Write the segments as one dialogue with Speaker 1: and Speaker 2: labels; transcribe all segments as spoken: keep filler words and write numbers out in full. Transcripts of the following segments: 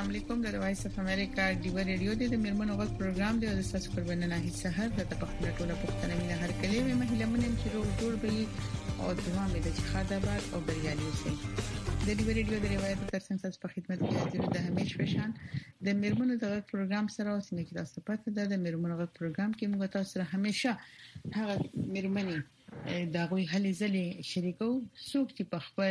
Speaker 1: السلام علیکم د وایس اف امریکا ډیو ریډیو د میرمنو غږ پروګرام دی او د تاسو قربانه نه هیڅ سحر د پښتنو ټوله پښتنه مینه هر کلی مې مهله منم چې جوړ به او دوه مې د خاطر بعد او بریالي اوسئ د ډیو ریډیو د روایت ترڅنګ تاسو په خدمت کې حاضر د همیش فشان د میرمنو د غږ پروګرام سره او څنګه چې تاسو پته ده د میرمنو غږ پروګرام کې موږ تاسو سره همیشه هغه میرمنې دا غوي هلي ځلې شریکو څوک چې په خپل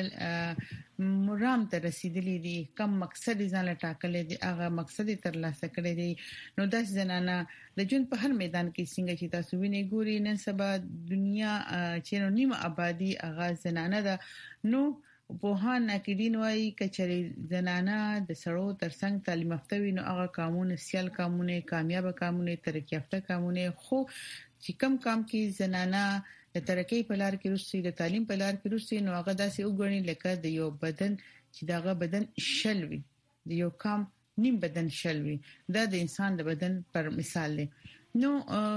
Speaker 1: مرام ته رسیدلې دي کوم مقصد ځان ټاکلې دي هغه مقصد ترلاسه کړی دی نو داس زنانه د جون په هر میدان کې څنګه چې تاسو وینئ ګوري نن سبا دنیا چې نو نیمه آبادی هغه زنانه ده نو په هان نکدین وای کچري زنانه د سړو ترڅنګ تعلیم یافته وي نو هغه قانون سیال قانون کامیاب قانون ترقی یافته قانون خو چې کم کام کې زنانه د ترقی په لار کې روسي د تعلیم په لار کې روسي نو هغه داسې وګڼي لکه د یو بدن چې داغه بدن شلوي د یو کام نیم بدن شلوي دا د انسان د بدن پر مثال دی نو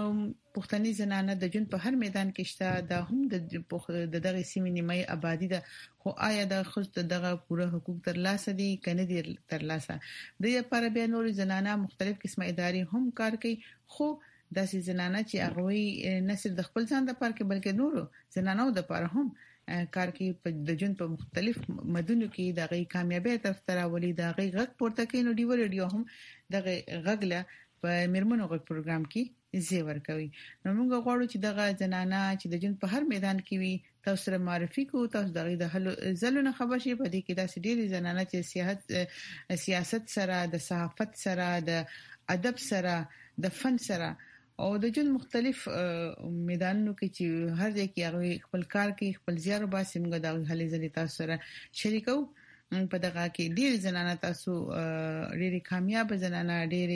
Speaker 1: پښتني زنانه د جون په هر میدان کې شته دا هم د دغه سیمې نیمه آبادی ده خو آیا د خود دغه پوره حقوق ترلاسه دي کنه دي ترلاسه د لپاره بیا نور زنانه مختلف قسمه ادارې هم کار کوي خو داسې زنانه چې هغه نه صرف د خپل ځان لپاره کې بلکې نورو زنانو لپاره هم کار کوي په د جون په مختلف مدنو کې دغه کامیابی تر راولي دغه غږ پورته کوي نو ډیو ریډیو هم دغه غږله په میرمنو غږ پروګرام کې زیور کوي نو موږ غواړو چې دغه زنانه چې د جون په هر میدان کې وي تاسو سره معرفي کوو تاسو دغه د حل زلونه خبر شي په دې کې داسې ډېری زنانه چې سیاست سیاست سره د صحافت سره د ادب سره د فن سره او د جون مختلف میدانونو کې چې هر ځای کې هغه خپل کار کوي خپل زیار باسي موږ د حل زلي تاسو سره شریکو په دغه کې ډېر زنانه تاسو ډېر کامیاب زنانه ډېر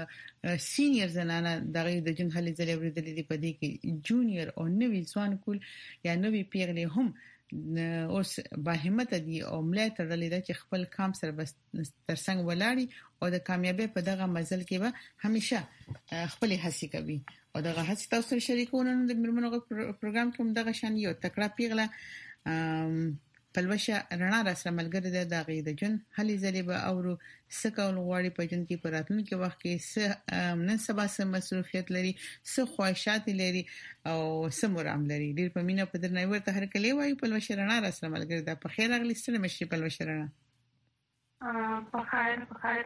Speaker 1: سینیئر زنانه دغه د جون حل زلي ورته دي په دې کې جونیئر او نوې ځوان کول یا نوې پیغلې هم اوس با همت دي او ملي ترلې ده چې خپل کام سره بس ترڅنګ ولاړی او د کامیابی په دغه مزل کې به همیشه خپل هڅې کوي او دغه هڅې تاسو سره شریکونه د میرمنو پروګرام کوم دغه شان یو تکړه پیغله پلوشه رڼا را سره ملګری ده د غي د جون هلي زلي به اورو سکول غواړي په جون کې پراتون کې وخت کې س نن سبا سم مصروفیت لري س خواهشات لري او سمورام لري ډیر په مینه په درنه ورته هر کلی وای پلوشه رڼا را سره ملګری ده په خیر اغلی ستنه مشي پلوشه رڼا
Speaker 2: په خیر په خیر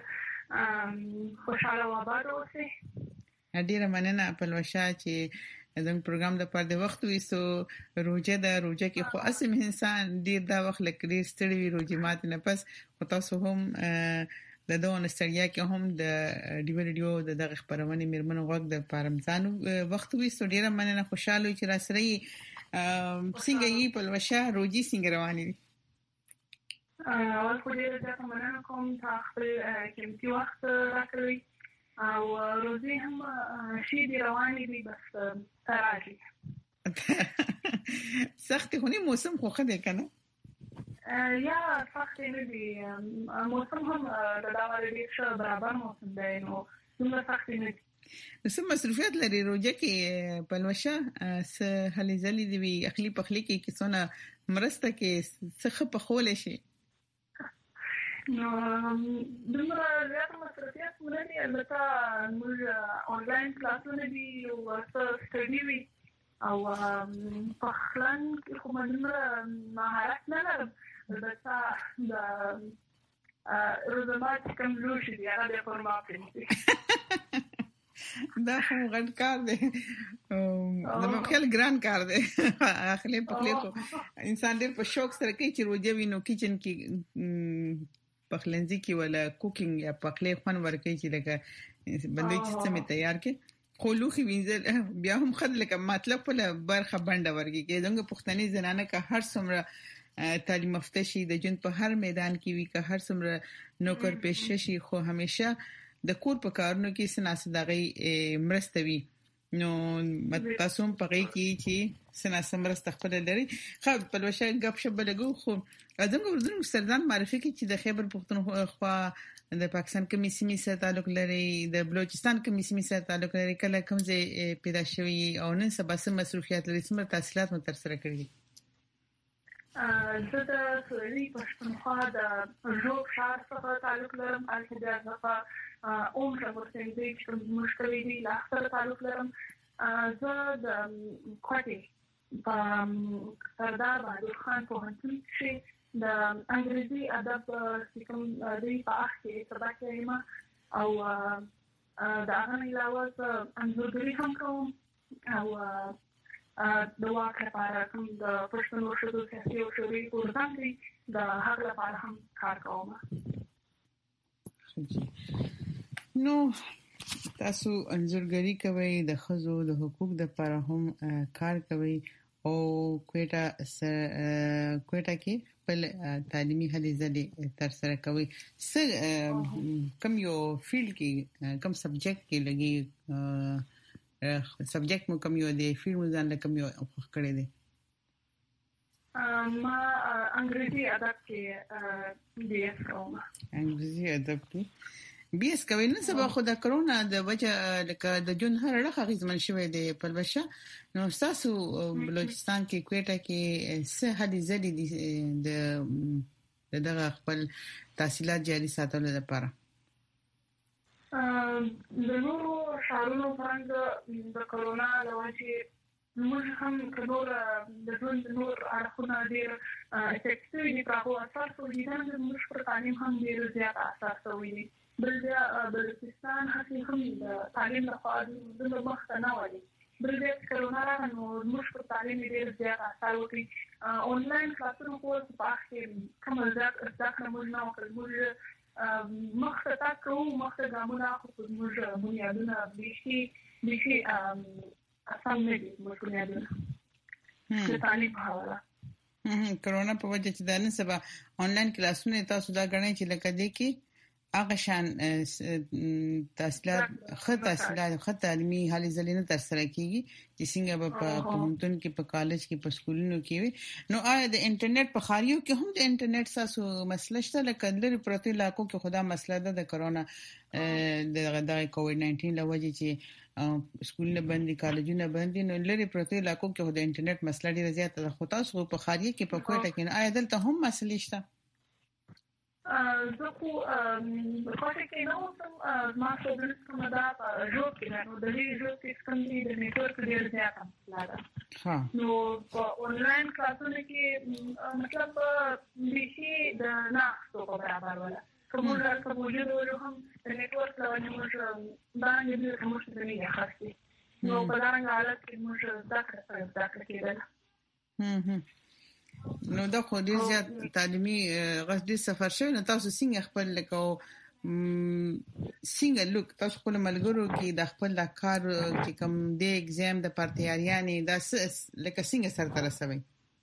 Speaker 2: خوشاله و آباد اوسئ
Speaker 1: ډیره مننه پلوشه چې زموږ پروګرام د پر د وخت وېسو روزه د روزه کې خو اسم انسان ډیر دا وخت لکړي ستړي وي روزه مات نه پس خو تاسو هم د دوه نستړیا کې هم د ډیو ریډیو د دغه خبرونه میرمنو غوږ د پرمزانو وخت وېسو ډیره مننه خوشاله چې را سره یې څنګه یې په لوشه روزي څنګه روانې دي
Speaker 2: اول خو ډیره ځکه مننه کوم تاسو خپل قیمتي وخت راکړی او روزي هم شي دی روانې دي بس تراجي
Speaker 1: سخت خوني موسم خو خدای کنه
Speaker 2: یا سخت نه دی موسم هم د داوالې ډیر برابر موسم دی نو څومره سخت نه دی
Speaker 1: سم مصروفیت لري روزه کې پلوشه س هلي زلي دی اخلي پخلي کې کیسونه مرسته کې څخه په خول شي
Speaker 2: نو دغه زیات مصرفیات مونږ البته موږ آنلاین کلاسونه دي او تاسو سټډي وی او په خلان کې کوم مهارت نه لرم البته د روزمات کوم لوشي دی هغه د فورمات دی
Speaker 1: دا خو غټ کار دی دا مو خل ګران کار دی اخلي په خلکو انسان دې په شوق سره کوي چې روزه وینو کچن کې پخلنځي کې ولا کوکینګ یا پخلي خون ورکې چې لکه بندې چې څه تیار کې خو لوخي وینځل بیا هم خد لکه مطلب په برخه بنده ورګي کې دغه پښتني زنانه که هر څومره تعلیم یافته شي د جون په هر میدان کې وي که هر څومره نوکر پیشه شي خو همیشه د کور په کارونو کې سناس دغه مرستوي نو تاسو په غي کې چې سنا سمرست خپل لري خو په لوشه غب شپ لګو خو ازم ګورځم سردان معرفي کې چې د خیبر پختونخوا د پاکستان کې میسمي سره تعلق لري د بلوچستان کې میسمي سره تعلق لري کله کوم ځای پیدا شوی او نن سبا سم مصروفیت لري سم تحصیلات متر سره کړی
Speaker 2: زه د سویلي پښتونخوا د ژوب ښار څخه تعلق لرم. هلته بیا څخه عمر ورته دی چې کوم زموږ کلی دی له سره تعلق لرم. زه د کوټې په سردار بهادر خان پوهنتون کې د انګریزي ادب چې کوم دی په اخ کې سبا کوم او د هغه نه علاوه زه انځورګري هم کوم او د واک لپاره کوم د پښتون ورشدو سیاسي او شوري پروګرام دی د هغه لپاره هم کار کوم.
Speaker 1: نو تاسو انځورګري کوي د ښځو د حقوق لپاره هم کار کوي او کوټه کوټه کې خپل تعلیمي هلې ځلې تر سره کوي. څه کوم یو فیلډ کې کوم سبجیکټ کې لګي سبجیکټ مو کوم یو دی فیلډ مو ځان له کوم یو خوښ کړی دی؟
Speaker 2: ما انګریزي ادب کې بي اس کوم.
Speaker 1: انګریزي ادب کې بي اس کوي. نن سبا خو د کرونا د وجه لکه د جون هر اړه غیزمن شوی دی په بشه. نو تاسو بلوچستان کې کوټه کې څه هلې ځلې دي د دغه خپل تحصیلات جاري ساتلو لپاره؟
Speaker 2: د نورو ښارونو څنګه د کرونا له وجې موږ هم کډور د ژوند نور اړخونه ډېر افیکټ شوي دي. په هغو اساسو لیدل زموږ پر تعلیم هم ډېر زیات اثر شوی دی. بل بیا بلوچستان هڅې هم د تعلیم لخوا دومره مخته نه وړي. بل بیا کرونا راغله نو زموږ پر تعلیم ډېر زیات اثر وکړي. آنلاین کلاسونه کول په هغه کې کومه زیات زده کړه موږ نه وکړل. موږ مخته تا کوو مخته ګامونه خو موږ بنیادونه بیخي بیخي اسان نه دي موږ بنیادونه د تعلیم په حواله.
Speaker 1: کرونا په وجه چې د نن سبا آنلاین کلاسونه تاسو دا غواړئ چې لکه دې کې هغه شان تحصیلات خط تحصیلات خط تعلیمي هلې ځلې نه تر سره کیږي چې څنګه په پوهنتون کې په کالج کې په سکولونو کې وي. نو آیا د انټرنیټ په خاریو کې هم د انټرنیټ تاسو مسله شته لکه لري پروتې علاقو کې خدا مسله ده د کرونا د د کووډ ناینټین له وجې چې سکولونه بندي کالجونه بندي نو لري پروتې علاقو کې خدا انټرنیټ مسله ډیره زیاته ده. خو تاسو په خاریه کې په کوټه کې آیا دلته هم مسلې شته؟
Speaker 2: زه خو په کوټه کې نه اوسم. ما شغل کوم دا په ژوب کې نو د دې ژوب کې کوم دي د نیټورک ډېر زیات مسله ده. نو په آنلاین کلاسونو کې مطلب بیخي د ناستو په برابر ولا کومه کومه ډېر هم د نیټورک له وجې موږ باندې ډېر موږ د نه خاصي نو په دا رنګ حالت کې موږ زده کړه زده کړه کېدل.
Speaker 1: نو دا خو ډیر زیات تعلیمي غږ ډیر سفر شوی. نو تاسو څنګه خپل لکه څنګه لوک تاسو خپل ملګرو کې د خپل کار چې کوم د ایگزام د پارتیاریانې دا لکه څنګه سره تر رسوي؟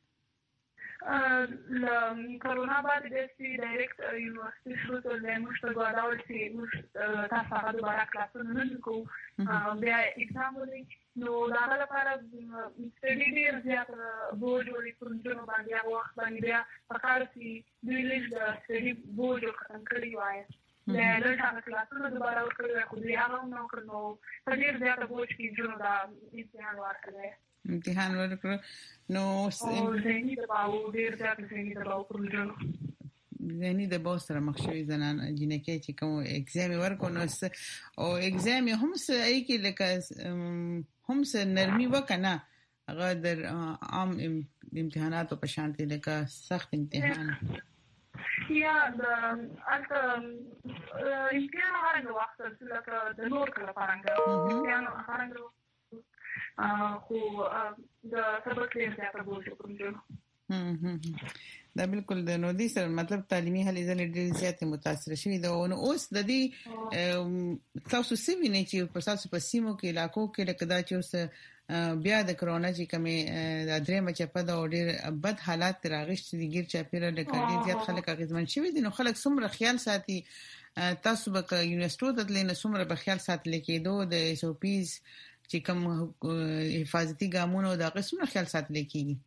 Speaker 2: ل کرونا بعد د سی ډایرکټ یونیورسيټي شروع کړل. موږ ته غواړو چې موږ تاسو هغه دوباره کلاسونه نه کوو بیا ایگزام ولې نو دا لپاره سټډي ډیر زیات بوج ورې پرونجو باندې هغه وخت باندې بیا پکار سي دوی لږ د سټډي بوج ختم کړی وای. دا له هغه کلاسونو دوباره ورکړل خو دوی هغه نو کړنو په ډیر زیات بوج کې جوړ دا امتحان ورکړل.
Speaker 1: امتحان ورکړ نو
Speaker 2: زهني دباو ډیر زیات زهني دباو پرونجو
Speaker 1: زهني دباو سره مخ شوی زنان جنکه چې کوم ایگزام ورکو نو او ایگزام هم څه ای کې لکه هم څه نرمي وکنه هغه د عام امتحاناتو په شان دي لکه سخت امتحان
Speaker 2: یا د اته امتحان هغه وخت چې لکه د نور کله پرانګه امتحان هغه خو د سبق یې زیاته بوج پرونجو.
Speaker 1: دا بالکل د نو دي سره مطلب تعلیمي هلې ځلې ډېر زیات متاثر شوي ده. نو اوس د دې تاسو څه وینئ چې په تاسو په سیمو کې علاقو کې لکه دا چې اوس بیا د کرونا چې کومې د درېمه چپه ده او ډېر بد حالات راغشتي دي ګیر چاپیره لکه ډېر زیات خلک اغېزمن شوي دي. نو خلک څومره خیال ساتي تاسو به که یونیورسيټو ته تلئ نو څومره به خیال ساتل کېدو د ایس او پیز چې کوم حفاظتي ګامونه د هغه څومره خیال ساتل کېږي؟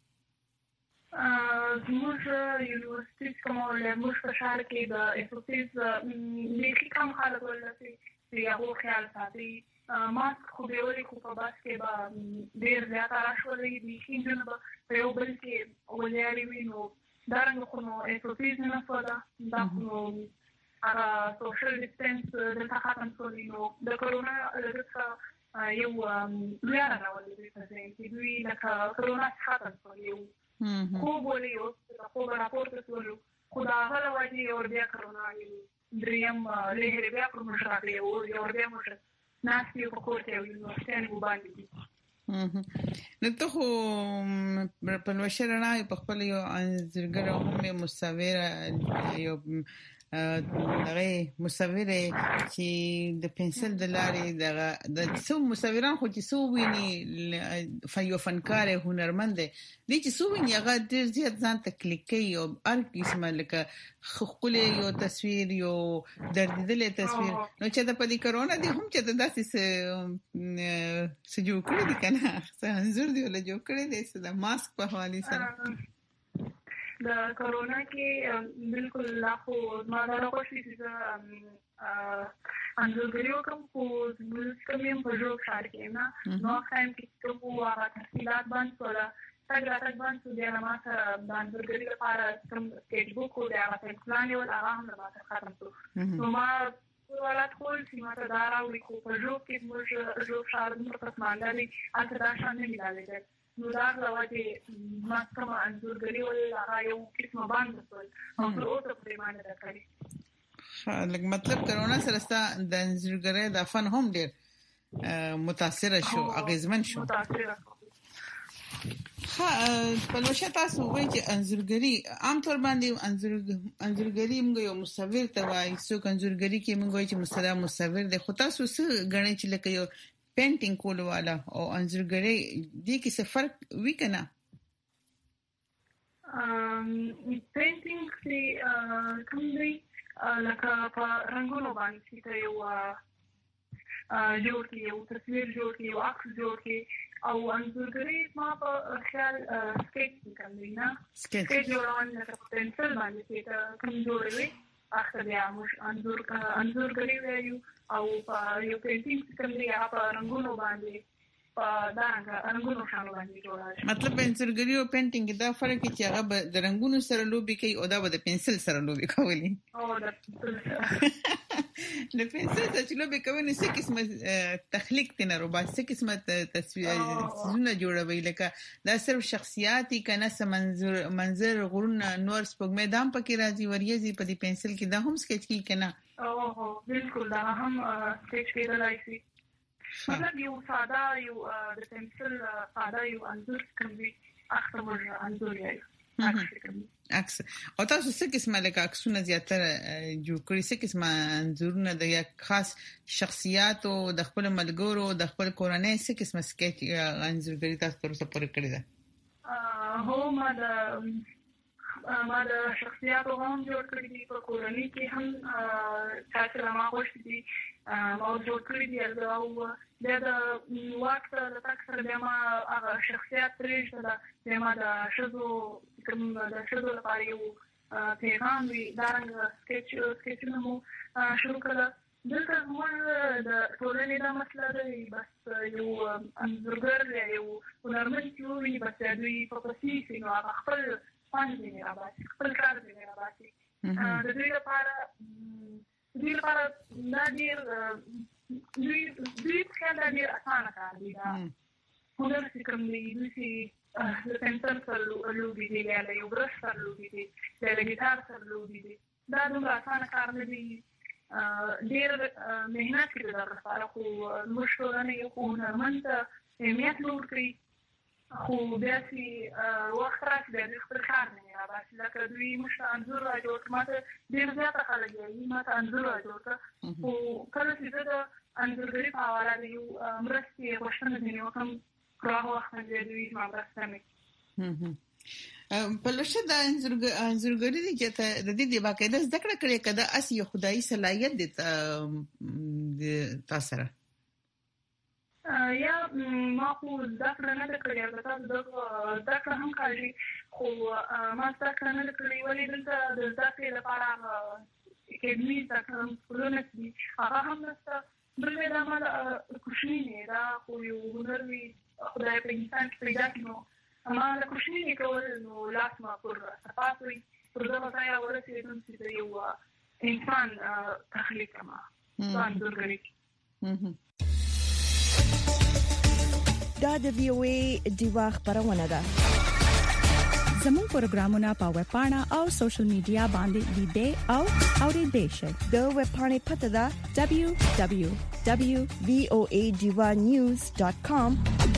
Speaker 2: زموږ یونیورسيټي کومه موږ په شهر کې د ایس او پیز لیکي کم خلک ولري یو خیال ساتي ماسک خو به ولې خو په بس کې به ډېر زیات راشولې دي چې نو په یو بل کې ولې وینو دا رنګ خو نو ایسوسیز نه فدا دا خو هغه سوشل ډیسټنس د ختم کولو نو د کرونا لږه یو لاره راولې چې دوی لکه کرونا ختم کولو خو بولې یو خو راپورته کولو خو دا هغه وایي او بیا کرونا دریم لهر بیا پر مشرقي او یو بیا مش ناس یو په کوټه یو نو ستنه باندې
Speaker 1: نو ته خو په لوشرنا په خپل یو انځورګر هم مصور یو دغه مصور چې د پنسل د لارې د څو مصوران خو چې څو ویني فیو فنکار هنرمند دي چې څو ویني هغه ډېر زیات ځان ته کلیک کوي او هر قسمه لکه خپل یو تصویر یو دردیدلې تصویر نو چې د پدې کرونا دی هم چې د داسې سجو کړی دي کنه څه انځور دی ولا جوړ کړی دی د ماسک په حواله سره
Speaker 2: د کرونا کې بالکل لا خو ما دا راوښتي چې انځورګریو کوم خو کوم په جوړ ښار کې نه نو خایم کې کوم هغه تفصیلات باندې ولا څنګه باندې د ما سره د انځورګری لپاره کوم سکیچ بوک او د هغه پلان یو هغه هم ما سره ختم کړو نو ما ولات خپل چې ما ته دا راوړي خو په جوړ کې موږ جوړ ښار موږ په سمانه دي اته دا شان نه ملایي نو دا راوځي ما کوم انځورګری ولا هغه یو قسمه باندې ټول او په اوسه په معنی دا کوي
Speaker 1: لکه مطلب کرونا سره ست د انځورګری د فن هم ډېر متاثر شو اغیزمن شو
Speaker 2: متاثر
Speaker 1: ها په لوشه تاسو وایي چې انځورګری عام طور باندې انځور انځورګری موږ یو مصور ته وایي څو انځورګری کې موږ وایي چې مصور مصور دی خو تاسو څه غنئ چې لکه یو پینټینګ کولو والا او انځورګری دې کې څه فرق وی کنه
Speaker 2: ام پینټینګ چې کوم دی لکه په رنگونو باندې چې یو جوړ کی یو تصویر جوړ کی یو عکس جوړ کی او انځورګری ما په خیال سکیچ کوي نه سکیچ جوړول لکه پنسل باندې چې کوم جوړوي اخر بیا موږ انځور انځورګری وایو او په یو پینټینګ کوم دی هغه په رنگونو باندې په دا رنگونو شانو باندې جوړه
Speaker 1: مطلب انځورګری او پینټینګ دا فرق چې هغه د رنگونو سره لوبي کوي او دا د پنسل سره لوبي کوي
Speaker 2: او دا
Speaker 1: د پنسل سره لوبي کوي نو څه قسمه تخلیق تنه روبا څه قسمه تصویر زونه جوړوي لکه دا صرف شخصیاتي کنه منظر منظر غرونه نور سپوږمۍ دام پکې راځي وریځي په دې پنسل کې دا هم سکیچ کی کنه
Speaker 2: او بالکل دا هم سکیچ کېدلای شي مطلب یو ساده یو د پنسل ساده یو انځور کوي اخر موږ انځور یې
Speaker 1: عکس او تاسو څه قسمه لکه عکسونه زیاتره جوړ کړی څه قسمه انځورونه د یک خاص شخصیت او د خپل ملګرو د خپل کورنۍ څه قسمه سکیچ انځورګری تاسو تر اوسه پورې کړی ده
Speaker 2: هو ما د ما د شخصیت هم جوړ کړی دي په کورنۍ کې هم تاسو ما خوښ دي او جوړ کړی دي او د وخت د تاکسر د ما هغه شخصیت پرېښه د ما د شذو کوم د شذو لپاره یو پیغام وی دا رنګ سکیچ سکیچونه مو شروع کړل دلته موږ د ټولنې دا مسله ده بس یو انځورګر یو هنرمند چې وي بس دوی په پسې نو هغه خپل باندې نه راځي خپل کار دې نه راځي د دې لپاره دې لپاره دا ډېر دوی دوی څنګه ډېر اسانه کار دی دا هنر چې کوم دی دوی چې د پنسل سره لوبي دي یا یو برش سره لوبي دي یا د ګیټار سره لوبي دي دا دومره اسانه کار نه دی ډېر مهنت کوي دا لپاره خو موږ ټولنه یو هنرمند ته اهمیت ورکړي خو بیا چې وخت راځي د خپل کار نه راځي لکه دوی موږ انځور راجوړ ماته ډېر زیاته خلک یې ماته انځور راجوړ خو کله چې د انځورګری په اړه د یو مرستې غوښتنه دي نو کوم کراو وخت نه دوی ما راستنه
Speaker 1: په لوشه د انځورګری دي چې د دې د باقاعده زده کړه کړې کده اس یو خدایي صلاحیت دي تاسو سره
Speaker 2: یا ما خو زده کړه نه کړې البته زده کړه هم کوي خو ما زده کړه نه کړې ولې دلته د زده کړې لپاره اکیډمي زده کړم ټولنه دي هغه هم نشته بل دا مال کوشنی نه دا خو یو هنر وی خدای په انسان کې پیدا کړو اما دا کوشنی نه کول نو لاس ما پر تاسو پر دا وایي ورته چې یو انسان تخلیق کما ځان درګري
Speaker 3: دا د وی او ای دیوا خبرونه ده زموږ پروګرامونه په ویب پاڼه او سوشل میډیا باندې لیدې او اورېدې شئ د ویب پاڼې پته ده دبليو دبليو دبليو ډاٹ وی او ای diva news ډاٹ com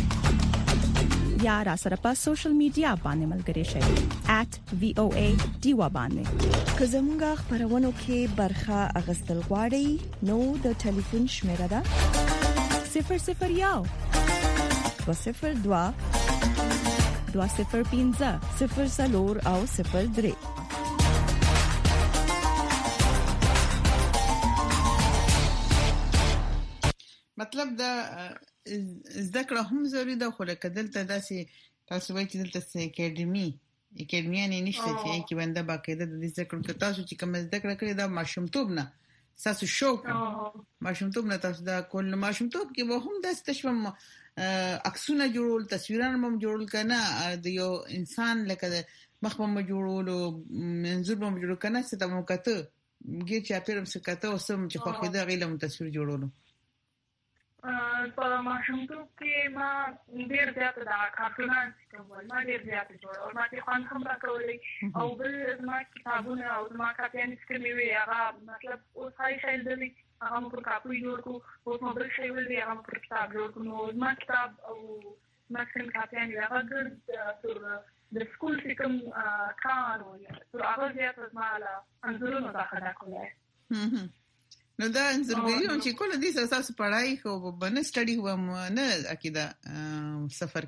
Speaker 3: یا را سره په سوشل میډیا باندې ملګری شئ ایٹ وی او ای diva باندې که زموږ خبرونه کې برخه اغستل غواړئ نو د ټلیفون شمیره ده صفر صفر یو دو صفر دو دو صفر پینځه صفر سلور او صفر درې
Speaker 1: مطلب دا زده کړه هم ضروري ده خو لکه دلته داسې تاسو وایي چې دلته اکیډمي اکیډمي نه نشته چې کې بنده باقاعده د زده کړو که تاسو چې کوم زده کړه کړې دا ماشومتوب نه تاسو شوق ماشومتوب نه تاسو دا کول ماشومتوب کې به هم داسې تشوم عکسونه جوړول تصویرونه هم جوړول کنه د یو انسان لکه مخ په جوړولو منظور به جوړ کنه څه د موکته ګی چې اپیرم څه کته او سم چې خو خو دا غیلم تصویر جوړولو
Speaker 2: په ماشومتوب کې ما ډېر زیات دا کارټونان کوم ما ډېر زیات جوړول ما ته خان هم راکولې او بل ما کتابونه او ما کاپیان سکمې وی هغه مطلب اوس هاي شایل دي هغه پر کاپي جوړ کو اوس مو بل شی ول دی هغه پر کتاب جوړ کو نو ما کتاب او ما څنګه کاپیان هغه ګر تر د سکول کې کوم کار و تر هغه زیات ما لا انځورونه راخدا کولای
Speaker 1: نو دا انځورګری هم چې کله دې اساس پڑھائی خو بنه سټڈی هوا نه اکیدا سفر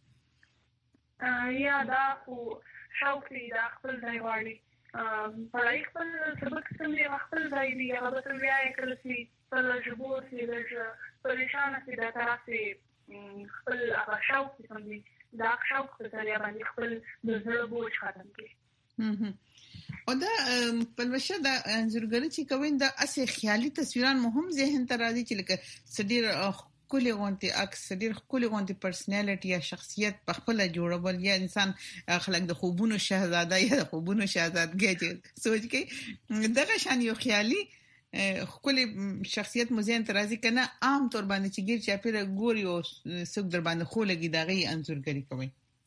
Speaker 1: کېدا
Speaker 2: یا دا خو شوق دی دا خپل ځای واړي پڑھائی خپل سبق څنګه خپل ځای دی هغه به بیا کله چې په لږبو چې لږ پریشان شي دا تاسو خپل هغه شوق څنګه دا شوق څنګه باندې خپل د زړه بوج ختم کړي
Speaker 1: او دا په لوشه دا انځورګری چې کوي دا اسه خیالي تصویران مهم ذهن ته راځي چې لکه سډیر کلی غونتی عکس سډیر کلی غونتی پرسنالټي یا شخصیت په خپل جوړول یا انسان خلک د خوبونو شهزاده یا د خوبونو شهزادګي چې سوچ کې دغه شان یو خیالي خپل شخصیت مزین ته راځي کنه عام طور باندې چې ګیر چا پیره ګوري او څوک در باندې خولګي دغه انځورګری کوي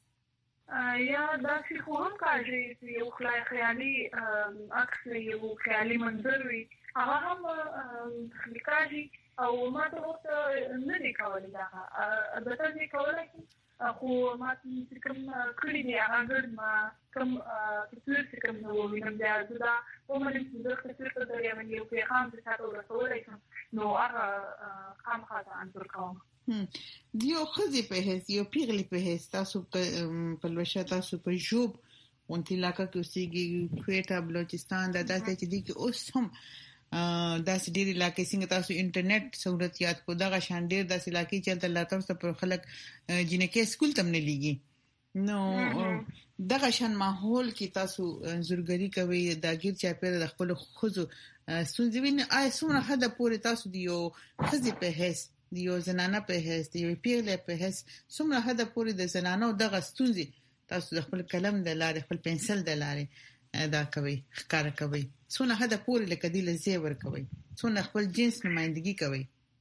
Speaker 2: یا دا چې خو هم کاږي چې یو خیالي عکس یو خیالي منظر وي هغه هم خلکاږي او ما ته اوس نه دی کولای دا البته نه کولای خو ما چې کوم کړی دی هغه ګر ما کوم تصویر چې کوم نو وینم دا دا په مله چې د تصویر په ځای باندې یو پیغام چې تاسو ورسولای نو هغه خامخا انځور کوم
Speaker 1: دیو خزي په هیڅ یو پیغلی په هیڅ تاسو په لوشه تاسو په جوب اونتی لاکه کې اوسېږي کوټا بلوچستان دا داسې چې دی کې اوس هم داسې ډېر علاقې څنګه تاسو انټرنیټ سہولتيات کو دغه شان ډېر داسې علاقې چې تل تاسو پر خلک جنکه سکول تم نه لګي نو دغه شان ماحول کې تاسو زورګری کوي دا غیر چا په د خپل خوځو سونځوین آی سونه حد پورې تاسو دیو خزي په هیڅ دیو زنانه په هیڅ دیو پیغله په هیڅ څومره حد پورې د زنانو دغه ستونزې تاسو د خپل قلم د لارې خپل پنسل د لارې دا کوي ښکار کوي څونه حد پورې لکه دی له زیور کوي څونه خپل جنس نمائندګي کوي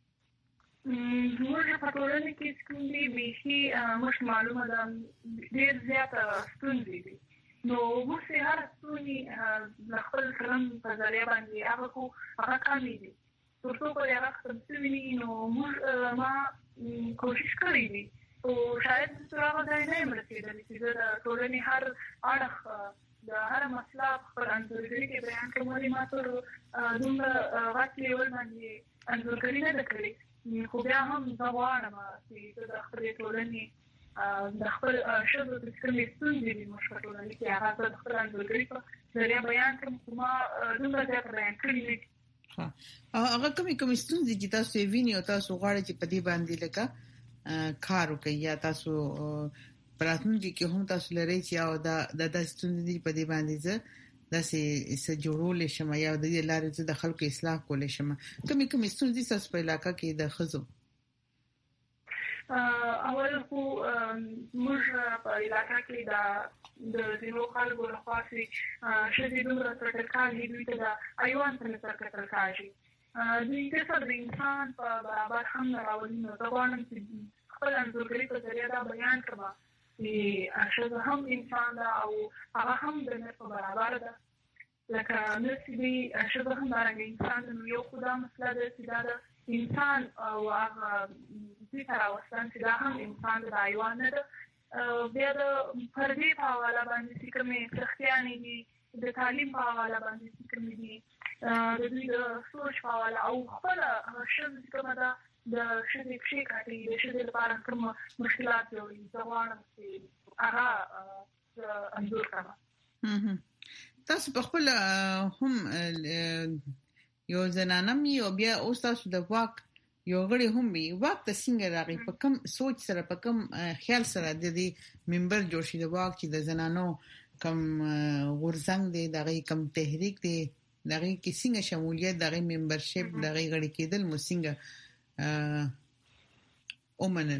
Speaker 2: موږ په ټولنه کې ستونزې به مش معلومه ده ډېر زیاته ستونزې دي نو موږ هر ستونزې د خپل قلم په ذریعہ باندې هغه خو هغه کامې دي ترڅو په هغه څه نو موږ ما کوشش کړې دي او شاید تر هغه ځای نه مرسته چې د ټولنې هر اړخ د هر مسله پر انځورګري کې بیان کومه ما تر دومره غاټ لیول باندې انځورګري نه کړې خو بیا هم دا واړم چې د خپل ټولنې د خپل شبکې د کومې ستونزې دي مشکلونه چې هغه د خپل انځورګري په ذریعہ بیان کوم ما دومره ځای بیان کړی
Speaker 1: ها هغه کومې کومې ستونزې چې تاسو یې ویني او تاسو غواړئ چې په دې باندې لکه کار وکړئ یا تاسو پراتونکو کې هم تاسو لري چې او دا د ستونزې په دې باندې زه داسې څه جوړول شم یا د دې لارې د خلکو اصلاح کول شم. کومې کومې ستونزې تاسو په علاقې کې د خزو؟
Speaker 2: اول خو موږ په علاقې کې د د زینو خلکو لخوا چې شدي دومره ترکال دوی ته د ایوان څخه ترکال کاږي دوی د څه د انسان په برابر هم راوړي. نو دا غواړم چې خپل انځورګري په ذریعه دا بیان کړم چې شاید هم انسان دا او هغه هم د نر په برابر ده لکه نرسي دی شاید هم دارنګ انسان یو خدا مسله ده چې دا د انسان او هغه دې سره وستان چې دا هم انسان د ایوان نه ده. بیا د فردي په حواله باندې چې کومې سختیانې دي د تعلیم په حواله باندې چې کومې دي د دوی د سوچ په حواله او خپل شخص کومه ده د شدې کشي کاټي د شدې لپاره کوم مشکلات جوړي ځوانم چې هغه انځور کړم.
Speaker 1: تاسو په خپل هم یو زنانم یو بیا اوس تاسو د واک یو غړي هم وي واک د څنګه راغی په کوم سوچ سره په کوم خیال سره د دې ممبر جوړ شي د واک چې د زنانو کوم غورځنګ دی دغه کوم تحریک دی دغه کې څنګه شمولیت دغه ممبرشپ دغه غړي کېدل مو څنګه اومنل؟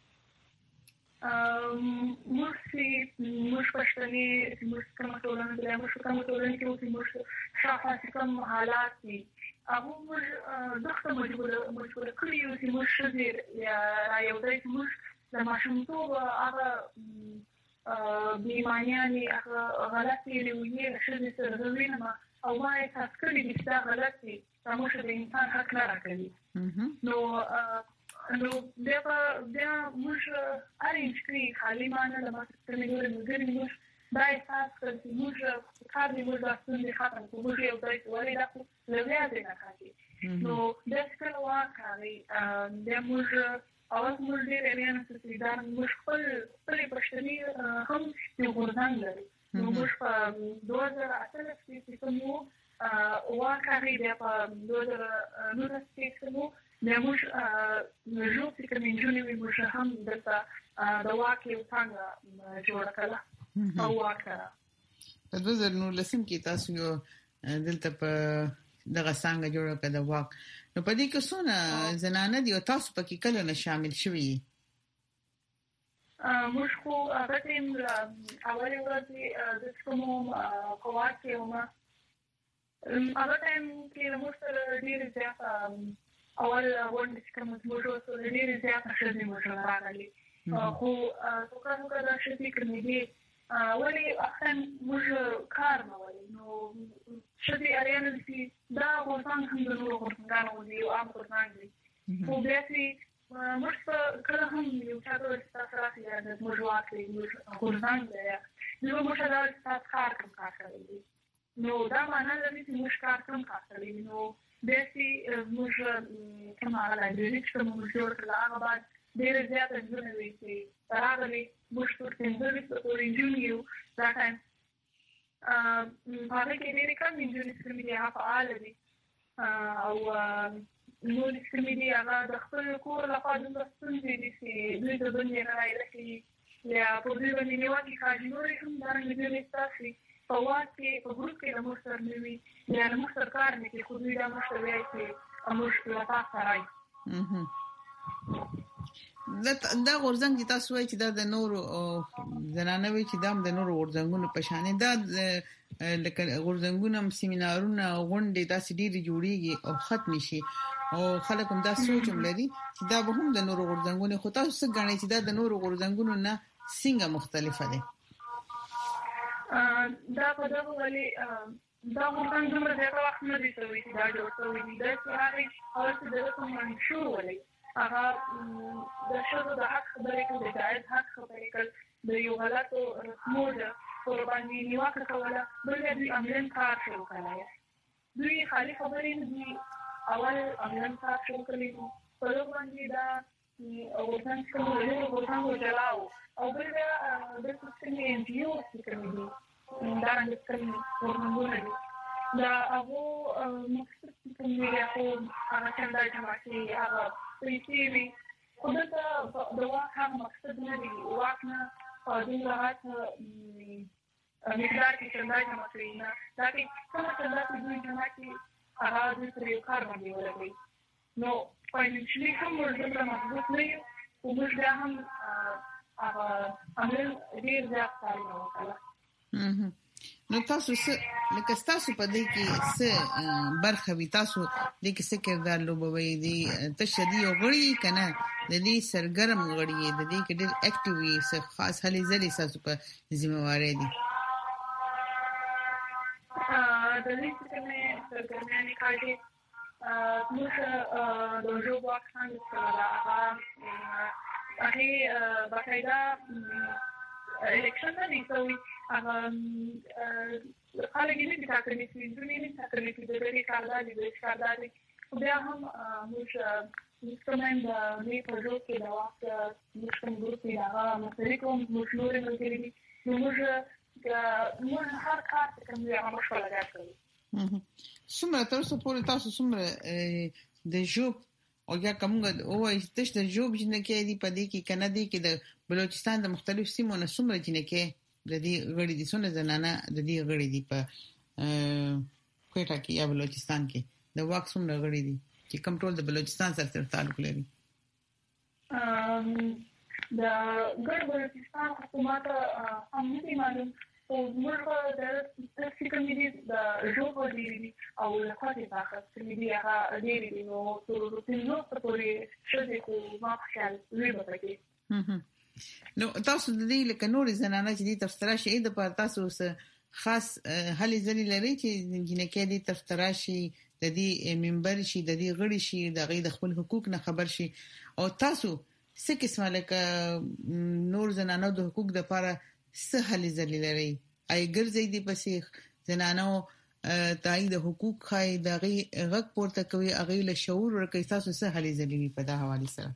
Speaker 2: موږ چې موږ پښتني موږ کوم ټولنه ده موږ کوم ټولنه کې اوسې موږ شاوخوا کوم حالات دي هغه موږ دغه مجبور مجبور کړی یو چې موږ شذیر یا یو ځای موږ د ماشومتوب هغه بیمانیانې هغه غلطي لویې شذیر سره وینم او ما یې تاسو کړی چې دا غلطي موږ د انسان حق نه راکوي. نو نو بیا بیا موږ ارینج کړی خالي مانه لمه ستنې ګورې موږ موږ دا احساس کړ چې موږ کار دې موږ ستاسو ختم کوو موږ یو ځای ولې دا خو لویا دې نه کوي. نو دا څنګه واکاري د موږ اول موږ دې ریان چې دا موږ خپل خپل پښتني هم یو ورځان لري. نو موږ په دوه زره اته کې کومو واکاري د په دوه زره نور کې کومو د موږ نو چې کوم انجنیر موږ هم دلته د واکي څنګه جوړ کړل او واکره
Speaker 1: په دوه زره نولسم کې تاسو یو دلته په دغه څنګه جوړ کړل د واک. نو په دې کې څونه زنانه دي او تاسو پکې کله نه شامل شوي؟
Speaker 2: موږ خو هغه ټیم اول ورځې د کومو قواکې ومه هغه ټیم کې موږ سره ډېر زیات اول وړاندې کوم موږ سره ډېر زیات شې موږ راغلي خو څوک نو دا شې کې دې ولې اخن موږ کار نه ولې نو شدي اړین دي دا ورته هم د نورو ورته دی او عام ورته دی خو بیا چې موږ کله هم یو څه د تاسو راځي د موږ واکې موږ ورته دی نو موږ دا تاسو کار کوم کار کوي نو دا معنی لري چې موږ کار کوم کار کوي. نو بیا چې موږ کومه لایبرری چې موږ جوړ کړل هغه بعد ډېر زیات ځنه وی چې راغلي موږ ټول څنګه په اورینجینیو دا ټایم هغه کې ډېر کم انجینیر سمې هغه فعال دي او نو سمې دي هغه د خپل کور لپاره د ستونزې دي چې دوی د دنیا راځي یا په دې باندې نیوکه کوي نو هم دا نه دي تاسو په واکه په ګروپ کې د موږ سره نیوي یا د موږ سرکار نه کې خو دوی دا موږ ته وایي چې موږ لا تاسو راځي.
Speaker 1: دا دا غورځنګ چې تاسو وایي چې دا د نورو زنانه وایي چې دا د نورو غورځنګونو په شان دا لکه غورځنګونو سیمینارونه غونډې تاسو ډېری جوړیږي او ختم شي او خلک هم دا سوچ هم لري چې دا به هم د نورو غورځنګونو خو تاسو څنګه غواړئ چې دا د نورو غورځنګونو نه څنګه مختلفه ده؟
Speaker 2: دا په دغه ولې دا غوښتنه دومره زیاته وخت نه دی شوی چې دا جوړ شوی دی دا چې هغه اول څه دغه کوم منشور ولې هغه د شرط د حق خبرې کوي د جایز حق خبرې کوي د یو غلطو رسمو د قرباني نیوکه کوله بل دوی عملاً کار شروع کړی دوی خالي خبرې نه دي اول عملاً کار شروع کړی په لږ باندې دا غوښتنه کوي له غوښتنو جلاو او بل دا د څه ان جی او څه کوي دا رنګ کوي ورنګونه دي دا هغه مقصد کوي هغه هغه څنګه چې هغه پریتیوي خو دا د واک هغه مقصد نه دی واک نه په دې راځي مقدار کې څنګه جمع کړئ نه دا کې څنګه څنګه دوی جمع کې هغه د پرې کار باندې ولګي نو فاینانشلی هم ورته مضبوط نه یو او موږ بیا هم هغه عمل ډیر زیات کار وکړو
Speaker 1: نو تاسو څه لکه تاسو په دې کې څه برخه وي تاسو دې کې څه کردار لوبوي دي تشدي او غړي کنه د دې سرګرم غړي د دې کې ډېر اکټیو وي څه خاص هلي ځلې تاسو په ذمہواری دي
Speaker 2: د دې څخه سرګرمي کوي موږ د جوب واکسان سره هغه هغه باقاعده الیکشن نه کوي هغه خلک یې نه تاکلي چې دوی نه تاکلي چې د دې کاردار دي د کاردار بیا هم موږ مستمن د دې پروژو کې دا وخت موږ کوم ګروپ دی هغه مسلې کوم موږ نور نه کوي نو موږ موږ هر کار چې کوم یو مشوره راکړي
Speaker 1: څومره تاسو پورې تاسو څومره د جوب او یا کومه او ایستش د جوب جنکه دی په دې کې کنه دی کې د بلوچستان د مختلف سیمو نه څومره جنکه د دې غړي دي څونه زنانه د دې غړي دي په کوټه کې یا بلوچستان کې د واک څومره غړي دي چې کوم ټول د بلوچستان سره تعلق لري
Speaker 2: د ګډ بلوچستان حکومت هم نه معلوم او موږ د فکر مې د جوب دی او له خاطر څخه چې دې هغه ډېری نو ټول نو پرې شته کو ما خیال لري پکې
Speaker 1: نو تاسو د دې لکه نور زنانه چې دې تفسیر شي د پر تاسو خاص هلي ځلې لري چې جنکه دې تفسیر شي د دې ممبر شي د دې غړي شي د غي د خپل حقوق نه خبر شي او تاسو څه قسمه لکه نور زنانه د حقوق د لپاره څه هلي ځلې لري اي ګرځي دې پسې زنانه تایید حقوق خای د غي غږ پورته کوي اغه له شعور ورکې تاسو څه هلي ځلې په دا حواله سره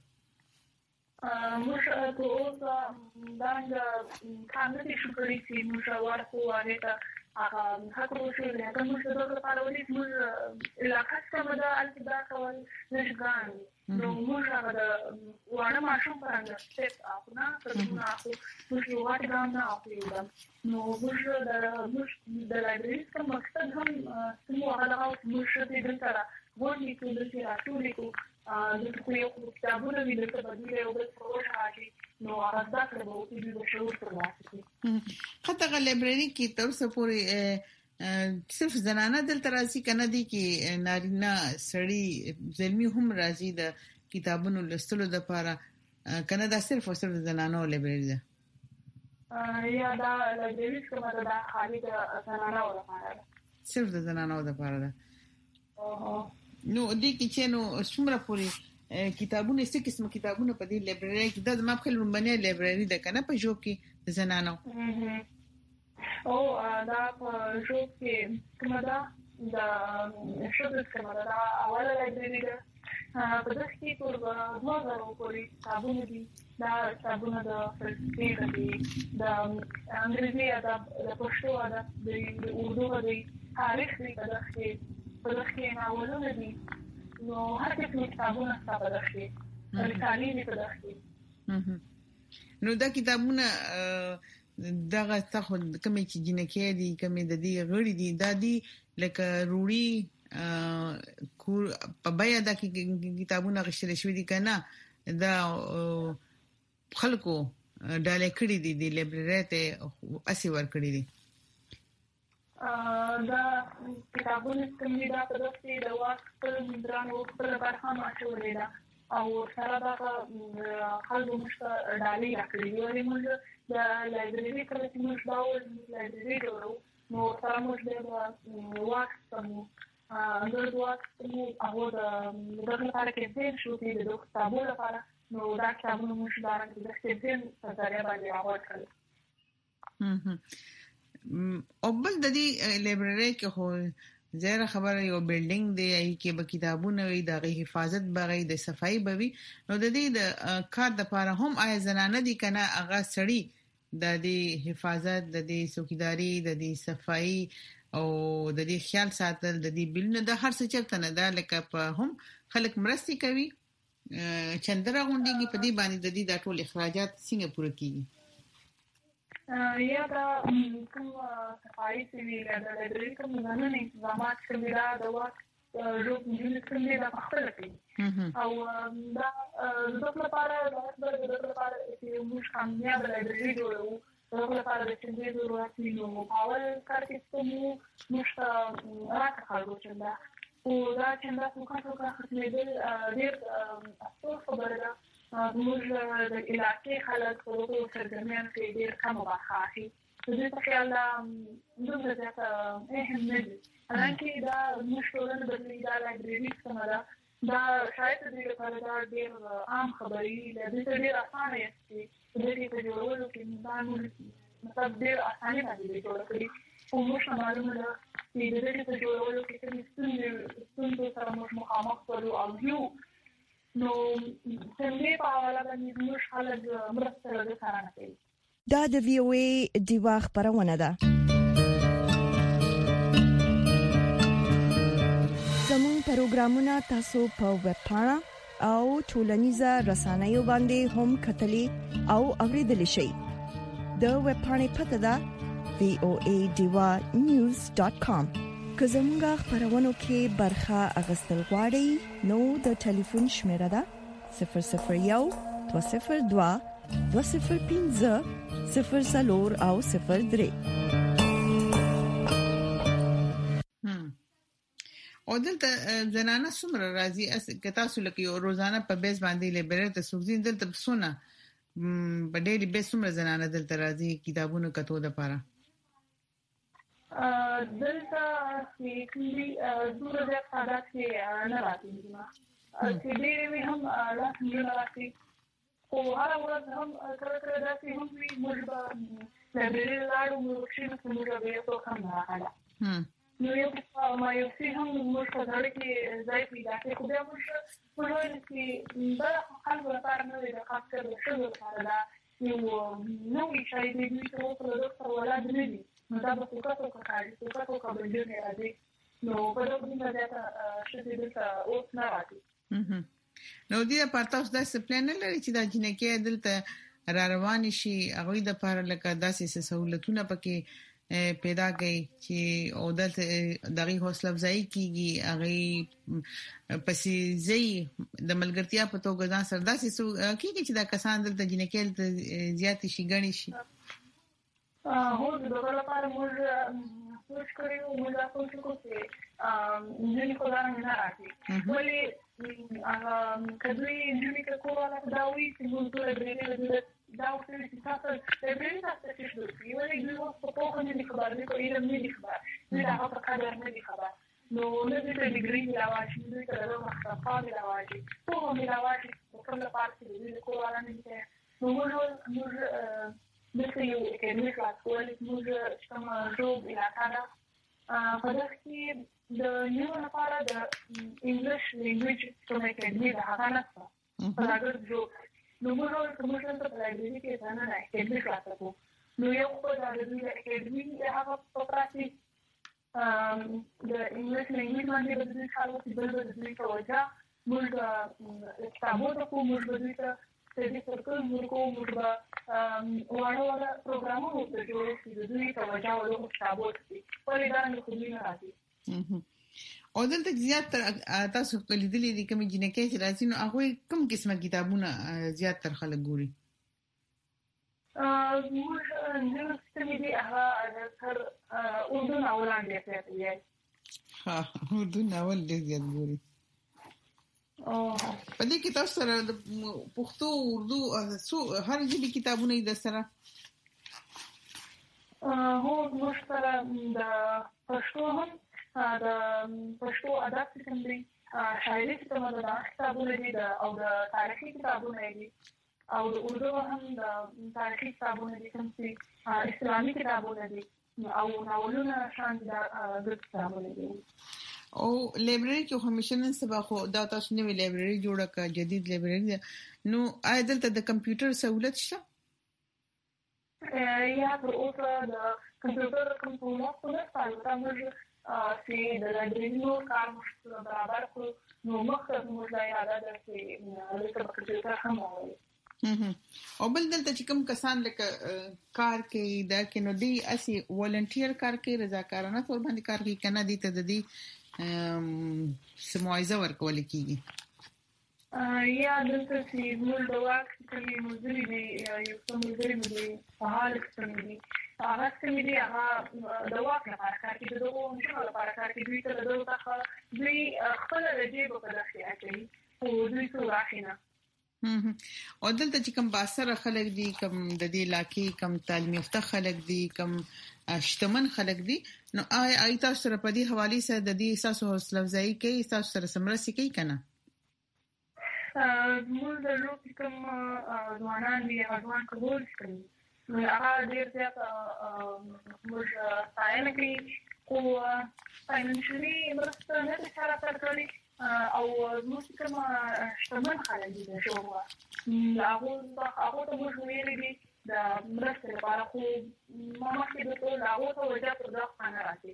Speaker 2: موږ ته اوسه دا کاندې شو کړی چې موږ ورته وایته هغه هغه شو نه کوم څه د لپاره ولې موږ علاقه سم دا التدا کول نشګان نو موږ هغه د وانه ماشوم باندې ست اخنا ترونه اخو موږ وایته دا نه اخلو نو موږ د موږ د لایبرری کوم مقصد هم سمو هغه موږ دې دلته ورني کوم چې راټولې کو د کویو کتابونو د تبادله او د پروژه نو راځه کړو چې د شعور پر واسطه
Speaker 1: خاطر لایبرری کې تر څو پورې صرف زنانه دلته راځي کنه دي کې نارینه سړی زلمی هم راځي د کتابونو لوستلو لپاره کنه دا صرف او صرف زنانه لایبرری ده
Speaker 2: یا دا لایبرری کومه ده خالي د زنانه لپاره
Speaker 1: صرف د زنانه لپاره ده نو دې کې چې نو څومره پورې کتابونه څه قسم کتابونه په دې لایبرری کې د ما خپل رومبنه لایبرری ده کنه په جوب کې زنانو
Speaker 2: او دا په جوب کې کومه ده دا شوبس کومه ده اوله لایبرری ده په دغه کې پر دوه زره پورې کتابونه دي دا کتابونه د فلسفې دي د انګریزي ادب د پښتو ادب د اردو د تاریخ د دغه په دغه کې ناولونه دي نو هر څه کتابونه ستاسو دغه کې تعلیم په دغه کې
Speaker 1: نو دا کتابونه دغه تاسو کوم چې جنکې دي کوم د دې غړي دي دا دي لکه روړي په بیا د کتابونه غشل شوې دي کنه دا خلکو ډالې کړې دي د لایبرری ته اسی ور کړې دي
Speaker 2: دا کتابونه کوم دي دا په دغه کې د وخت په درانو په برخه ماشورې ده او سره دا خلکو مشته ډالې راکړي دي موږ د لایبرری کله چې موږ دا لایبرری جوړو نو سره موږ د وخت سمو اندر وخت سمو هغه د دغه لپاره کې څه شو چې د کتابونو لپاره نو دا کتابونه موږ دا راځي د څه په ځای باندې راوړل کړل
Speaker 1: او بل د دې لایبرری کې خو زیره خبره یو بلډینګ دی چې به کتابونه وي د حفاظت بغي د صفائی بوي نو د دې د کار د لپاره هم آیا زنانه دي کنه هغه سړی د دې حفاظت د دې څوکیداری د دې صفائی او د دې خیال ساتل د دې بل نه د هر څه چرته نه دا لکه په هم خلک مرستي کوي چندره غونډيږي په دې باندې د دې د ټول اخراجات څنګه پوره کیږي
Speaker 2: یا دا کوم صفایي سوي د لایبرري کوم ځانونه انتظامات کوي دا د وخت جو موږ څنګه دا خپل کوي او دا د لپاره د لپاره چې موږ کامیاب لایبرري جوړو د لپاره د څنګه ضرورت نو اول کار کې کوم موږ راکړو خلکو چې دا او دا چې دا څنګه څنګه ختمېدل ډېر افسوس خبره ده موږ د علاقې خلک په دغه سرګرمیانو کې ډېر کم برخه اخلي د دې په خیال دومره زیاته اهم نه دي حالانکه دا موږ ټولنه بدلوي دا لایبرري څنګه ده دا شاید د دې لپاره دا ډېر عام خبري د دې ډېر اسانه یې چې د دې په جوړولو کې دا موږ مطلب ډېر اسانه باندې جوړ کړی او موږ معلومه ده چې د دې په جوړولو کې کوم ستونزې ستونزې سره موږ مخامخ شو او یو نو څنګه په اړه باندې موږ خلک مرسته له سره نه کوي
Speaker 3: دا د وی او ای دیوا خبرونه ده زموږ پروګرامونه تاسو په ویب پاڼه او ټولنیزه رسنیو باندې هم کتلی او اوریدلی شئ د ویب پاڼې پته ده وی او ای دیوا نیوز ډاٹ کام که زموږ خبرونو کې برخه اغستل غواړئ نو د ټلیفون شمیره ده صفر صفر یو دوه صفر دوه دوه صفر پنځه صفر څلور او صفر درې
Speaker 1: او دلته زنانه څومره راځي اس که تاسو لکه یو روزانه په بیس باندې لیبرټ ته سوزین دلته بسونه په ډېری بیس څومره زنانه دلته راځي کتابونو کتو د لپاره
Speaker 2: دلته چې کلی زوره د ساده کې نه راځي ما چې ډېر وی هم راځي نه راځي او هر ورځ هم کله کله راځي هم وی موږ به لایبرري لاړو موږ چې موږ به یو څه هم راغله نو یو ما یو څه هم موږ په ځای کې ځای پیدا کړو خو بیا موږ په لور کې دا خلک لپاره نه دی خاص کر د شګو لپاره دا یو نو شي د دې څه په لور سره ولادت نه دي نو دا به څه څه کوي څه څه کوي د دې راځي نو په دغه باندې دا چې دلته اوس نه راځي
Speaker 1: نو دې په تاسو د سپلان لري چې دا جنکه دلته را روان شي هغه د لپاره لکه داسې سہولتونه پکې پیدا کړي چې او دلته دغه حوصله افزایی کیږي هغه پسې زی د ملګرتیا په توګه ځان سره داسې کیږي چې دا کسان دلته جنکه زیات شي غني شي
Speaker 2: هو د دغه لپاره موږ سوچ کړو موږ تاسو څه کوو چې خو دا نه راځي ولې هغه کدوې انجینیر کوله دا وی چې موږ ټول درې دا اوسه چې تاسو د دې تاسو چې شو یو لږ یو څه په کومه دي خبر نه کوي نه دي خبر نه هغه په کار نه دي خبر نو نه دې د ډیګري لاواش دې ته د مختصر لاواش په کومه لاواش په کومه پارتي دې کوله نه نو موږ موږ دغه یو اکیډمیک کلاس موږ چې جوب علاقه ده په دغه کې د یو لپاره د انګلیش لینګویج کومه اکیډمي ده هغه نه په هغه جوب نو موږ کومه څه په لایبرري کې ځانه نه اکیډمیک کلاس کوو نو یو په دغه د اکیډمي هغه په پراکټیس د انګلیش لینګویج باندې د دې خلکو چې بل بل دې توجه موږ کتابونه کوو موږ به دې د دې سرکل موږ کوو موږ به واړه واړه پروګرامونه په جوړ کړو د دې توجه ولو کتابونه په دې باندې خو نه راځي
Speaker 1: او دلته زیات تاسو په لیدلې دي کوم جنکه چې راځي نو هغه کوم قسمه کتابونه زیات تر خلک ګوري
Speaker 2: ا موږ نو ستنې دي هغه تر اردو ناولان دي څه
Speaker 1: ها اردو ناول دې زیات ګوري
Speaker 2: او
Speaker 1: په دې کې تاسو سره د پښتو اردو هر ژبه کتابونه دي سره
Speaker 2: هو موږ سره د پښتو هم د پښتو ادب څخه شاعري څخه د کتابونو دي او د تاریخي کتابونو دي او د اردو هم د تاریخي کتابونو دي کوم چې اسلامي کتابونه دي او ناولونه شان د کتابونو دي
Speaker 1: او لایبرري کې همیشه نن سبا خو دا تاسو نوې لایبرري جوړه کړه جدید لایبرري نو آیا دلته د کمپیوټر سہولت شته
Speaker 2: یا پر اوسه د کمپیوټر کوم څه نه ستاسو موږ چې د لایبرري کار مشکل برابر کړو نو مخکې موږ لا یاد ده چې د کمپیوټر هم وایي
Speaker 1: او بل دلته چې کوم کسان لکه کار کوي دا کې نو دی اسی والنټیر کار کوي رضاکارانه تور باندې کار کوي کنه دي ته د دې سموایزه ورکول کیږي
Speaker 2: یا دلته چې موږ د واک کمی مزري دي یو څه مزري دي په حال کې دي هغه کمی دي هغه د واک لپاره کار کوي د دوه مشکل لپاره کار کوي دوی ته د دوه څخه دوی خپل رجیب په داخلي کوي او دوی څو راخینه
Speaker 1: او دلته چې کوم باسره خلک دي کوم د دې علاقې کوم تعلیم یافته خلک دي کوم شتمن خلک دي نو آی تاسو سره په دې حواله سره د دې احساس او حوصله افزایی کوي تاسو سره سمرسي کوي کنه
Speaker 2: موږ د لوک کوم ځوانان دي ځوان قبول کړي نو هغه ډیر زیات موږ ستاینه کوي او فاینانشلي مرسته نه سره کړی او موږ کوم شتمن خلک دي شو هغه هغه ته موږ ویلي دي د مرسته لپاره خو ما کې د ټول هغه ته وجه پر دا خانه راځي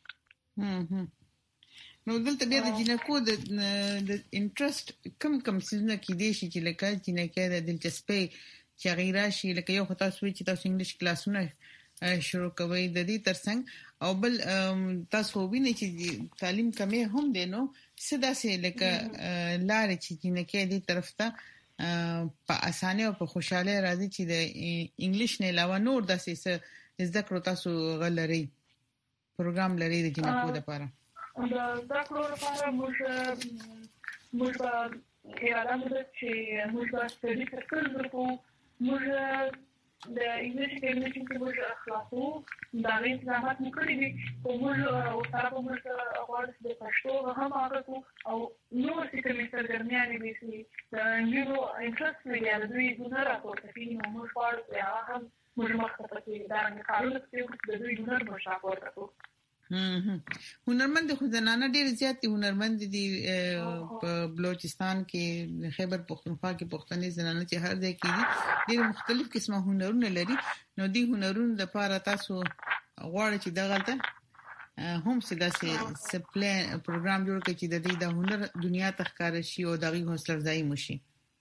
Speaker 1: نو دلته بیا د جنکو د انټرست کم کم سيزونه کې دي چې لکه جنکه د دلچسپي چې غیره شي لکه یو خطا سوي چې تاسو انګلیش کلاسونه شروع کوي د دې ترڅنګ او بل تاسو وینئ چې تعلیم کمه هم دي نو سدا سي لکه لارې چې جنکه دې طرف ته په اسانه او په خوشاله راځي چې د انګلیش نه علاوه نور داسې زده کړو تاسو غلري پروګرام لري د جنکو لپاره
Speaker 2: د زده کړو لپاره موږ موږ اراده لرو چې موږ ستاسو سرکل ورکو موږ د انګلیش کلمې چې موږ خلاصو دا غي زحمت وکړي دي او موږ او سره موږ غواړو د پښتو هم هغه او نور څه کومې سرګرمیانې دي چې د نورو انټرست لري د دوی ګونه راکوي نو موږ غواړو چې هغه موږ مخکې چې دا نه کارونه کوي د دوی ګونه مشابه ورکړو
Speaker 1: هنرمند خو زنانه ډېر زیات هنرمند دي په بلوچستان کې خیبر پختونخوا کې پښتني زنانه چې هر ځای کې دي ډېر مختلف قسمه هنرونه لري نو دې هنرونو لپاره تاسو غواړئ چې دغه ته هم سداسي سپلان پروګرام جوړ کړئ چې د دې د هنر دنیا ته ښکار شي او دغه حوصله افزایی وشي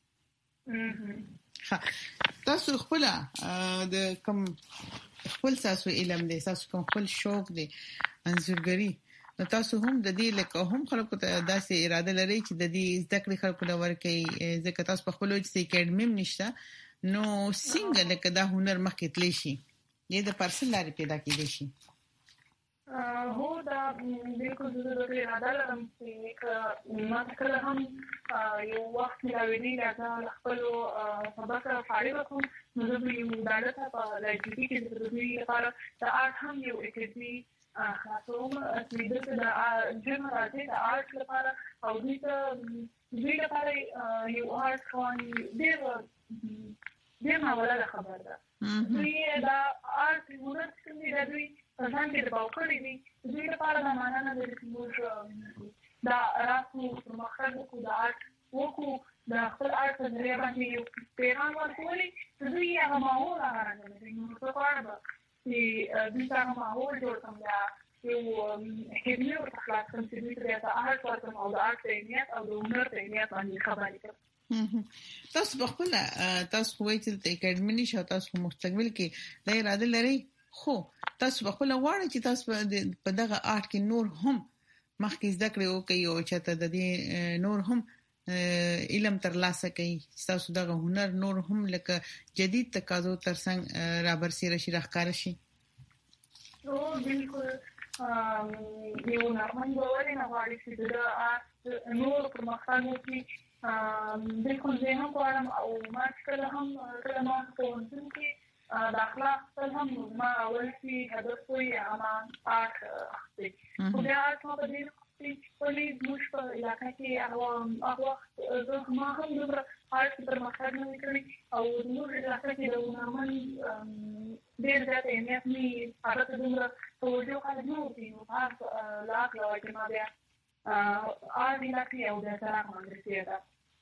Speaker 1: تاسو خپل د کوم خپل تاسو علم دي تاسو کوم خپل شوق دي انځورګری نو تاسو هم د دې لکه هم خلکو ته داسې اراده لري چې د دې زده کړې خلکو لور کوي ځکه تاسو په خپل وجه کې اکیډمي نشته نو څنګه لکه دا هنر مخکې تلی شي دې د پرسل لارې پیدا کېدې شي
Speaker 2: هو دا بالکل د دې اراده لرم چې ما کله هم یو وخت ملاوي راځه خپل سبق فارغ کوم نو د یو دالته په لایبرری کې د دې لپاره د آرټ هم یو اکیډمي خاصوم چې د جنرال د آرټ لپاره او د دې لپاره یو آرټ کوي ډېر ډېر ماوله خبر ده دوی دا آرټ هنر څنګه د دوی ځان کې د باوکړې دي دوی لپاره د معنا نه لري چې موږ دا راتو مخکې کو د آرټ وکړو د خپل آرټ په ذریعہ باندې یو پیغام ورکولي دوی هغه ماحول راغلی نو څه کار چې دوی هغه ماحول جوړ کړم دا یو هیڅ نو خلاص کوم چې دوی ته د آرټ ورکوم او د آرټ تربیت او د هنر تربیت باندې خبرې کوم
Speaker 1: تاسو په خپل تاسو وایي چې د اکیډمي نشه تاسو مستقبل کې د اراده لري خو تاسو په خپل غواړئ چې تاسو په دغه آرټ کې نور هم مخکې زده کړې وکړئ او چې د دې نور هم علم ترلاسه کړئ تاسو دغه هنر نور هم لکه جدید تقاضو ترڅنګ رابرسېره شي راښکاره شي
Speaker 2: نو بالکل یو نرمن ولې نه غواړي چې د آرټ نور پرمختګ وکړي بالکل زه هم غواړم او ما کله هم کله ما په ونځم کې داخله خپل هم ما اول چې هدف وي اما آرټ اخلي خو بیا آرټ ما په دې چې ولې موږ په علاقه کې هغه هغه زه ما هم د آرټ پرمختګ نه وکړي او موږ علاقه کې د نورمن ډېر زیات اهمیت نه هغه ته دومره توجه خلک نه ورکوي نو هغه لاک لوي چې ما بیا آرټ علاقه او د سره مدرسې ده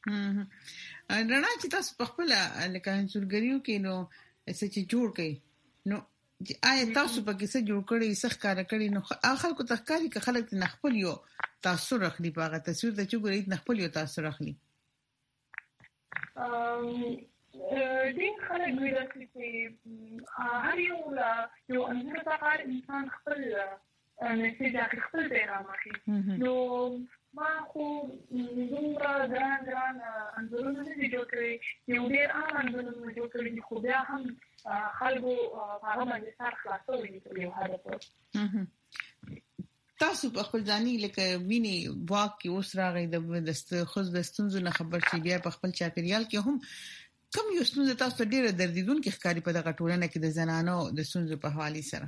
Speaker 1: رڼا چې تاسو په خپل لکه انځورګریو کې نو څه چې جوړ کړي نو آیا تاسو په کې څه جوړ کړي څه ښکار کړي نو خلکو ته ښکاري چې خلک نه خپل یو تاسو راخلي په هغه تصویر ته چې ګورئ نه خپل یو تاسو راخلي
Speaker 2: ډېر خلک ویل چې هر یو یو انځور څخه انسان خپل میسج اخلي، خپل پیغام اخلي. نو ما خو دومره ګران ګران انځورونه نه دي جوړ کړي، یو ډېر عام انځورونه جوړ کړي، خو بیا هم خلکو هغه باندې سر خلاصوي د یو هدف.
Speaker 1: تاسو په خپل ځاني لکه ویني واک کې اوس راغی د خود د ستونزو نه خبر شي، بیا په خپل چاپیریال کې هم کوم یو ستونزه تاسو ډیره دردیدونکې ښکاري په دغه ټولنه کې د زنانو د ستونزو په حواله سره؟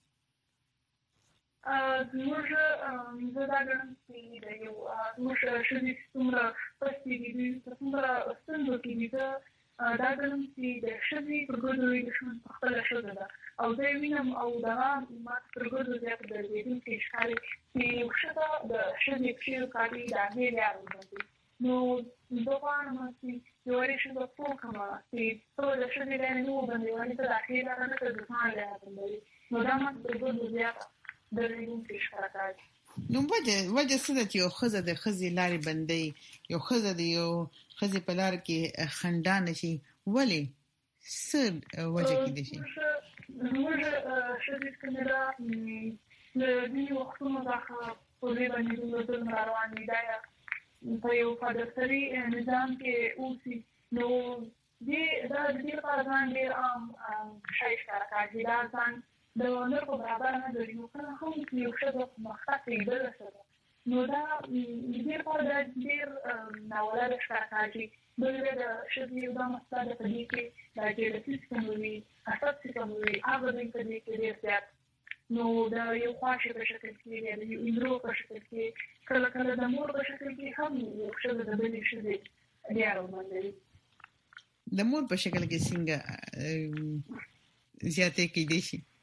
Speaker 2: ا موږ زه دا ګڼم چې د یو موږ شې څومره پستې دي څومره ستونزو کې دي دا ګڼم چې د شې په ګډه وي د شې خپل شې ده او زه وینم او دا ما په ګډه زیات دردیدونکې ښکاري چې شته د شې په کاري د هغې لارې نو زه وایم چې یو ریښه د فوکما چې ټول د شې لارې نو باندې ولې ته داخلي لاره نه ته ځان لاره نو دا ما په ګډه زیات درېږي ښکاري.
Speaker 1: نو وجه وجه څه ده چې یو ښځه د ښځې لارې بندي، یو ښځه د یو ښځې په لار کې خندان شي، ولې څه وجه کې دي شي؟
Speaker 2: موږ شې څنګه د دې وختونو څخه په دې باندې د ټول روان دي دا په یو فدرالي نظام کې اوسي. نو دې دا د دې لپاره ځان ډېر عام شای ښکاري دا ځان د نور په برابر نه دی، نو کله هم چې یو څه د مخکې کېدل سره نو دا دې لپاره د ډېر ناوړه ښکاري. بل د شې یو د مسله د دې کې د ډېر سیستم وي اساس سیستم وي هغه د دې کې ډېر زیات نو دا یو خاصه په شکل کې دی، یو اندرو په شکل کې کله کله د مور په شکل کې هم یو څه د بلې شې دی راوړل
Speaker 1: د مور په شکل کې څنګه زیاتې کې دي شي؟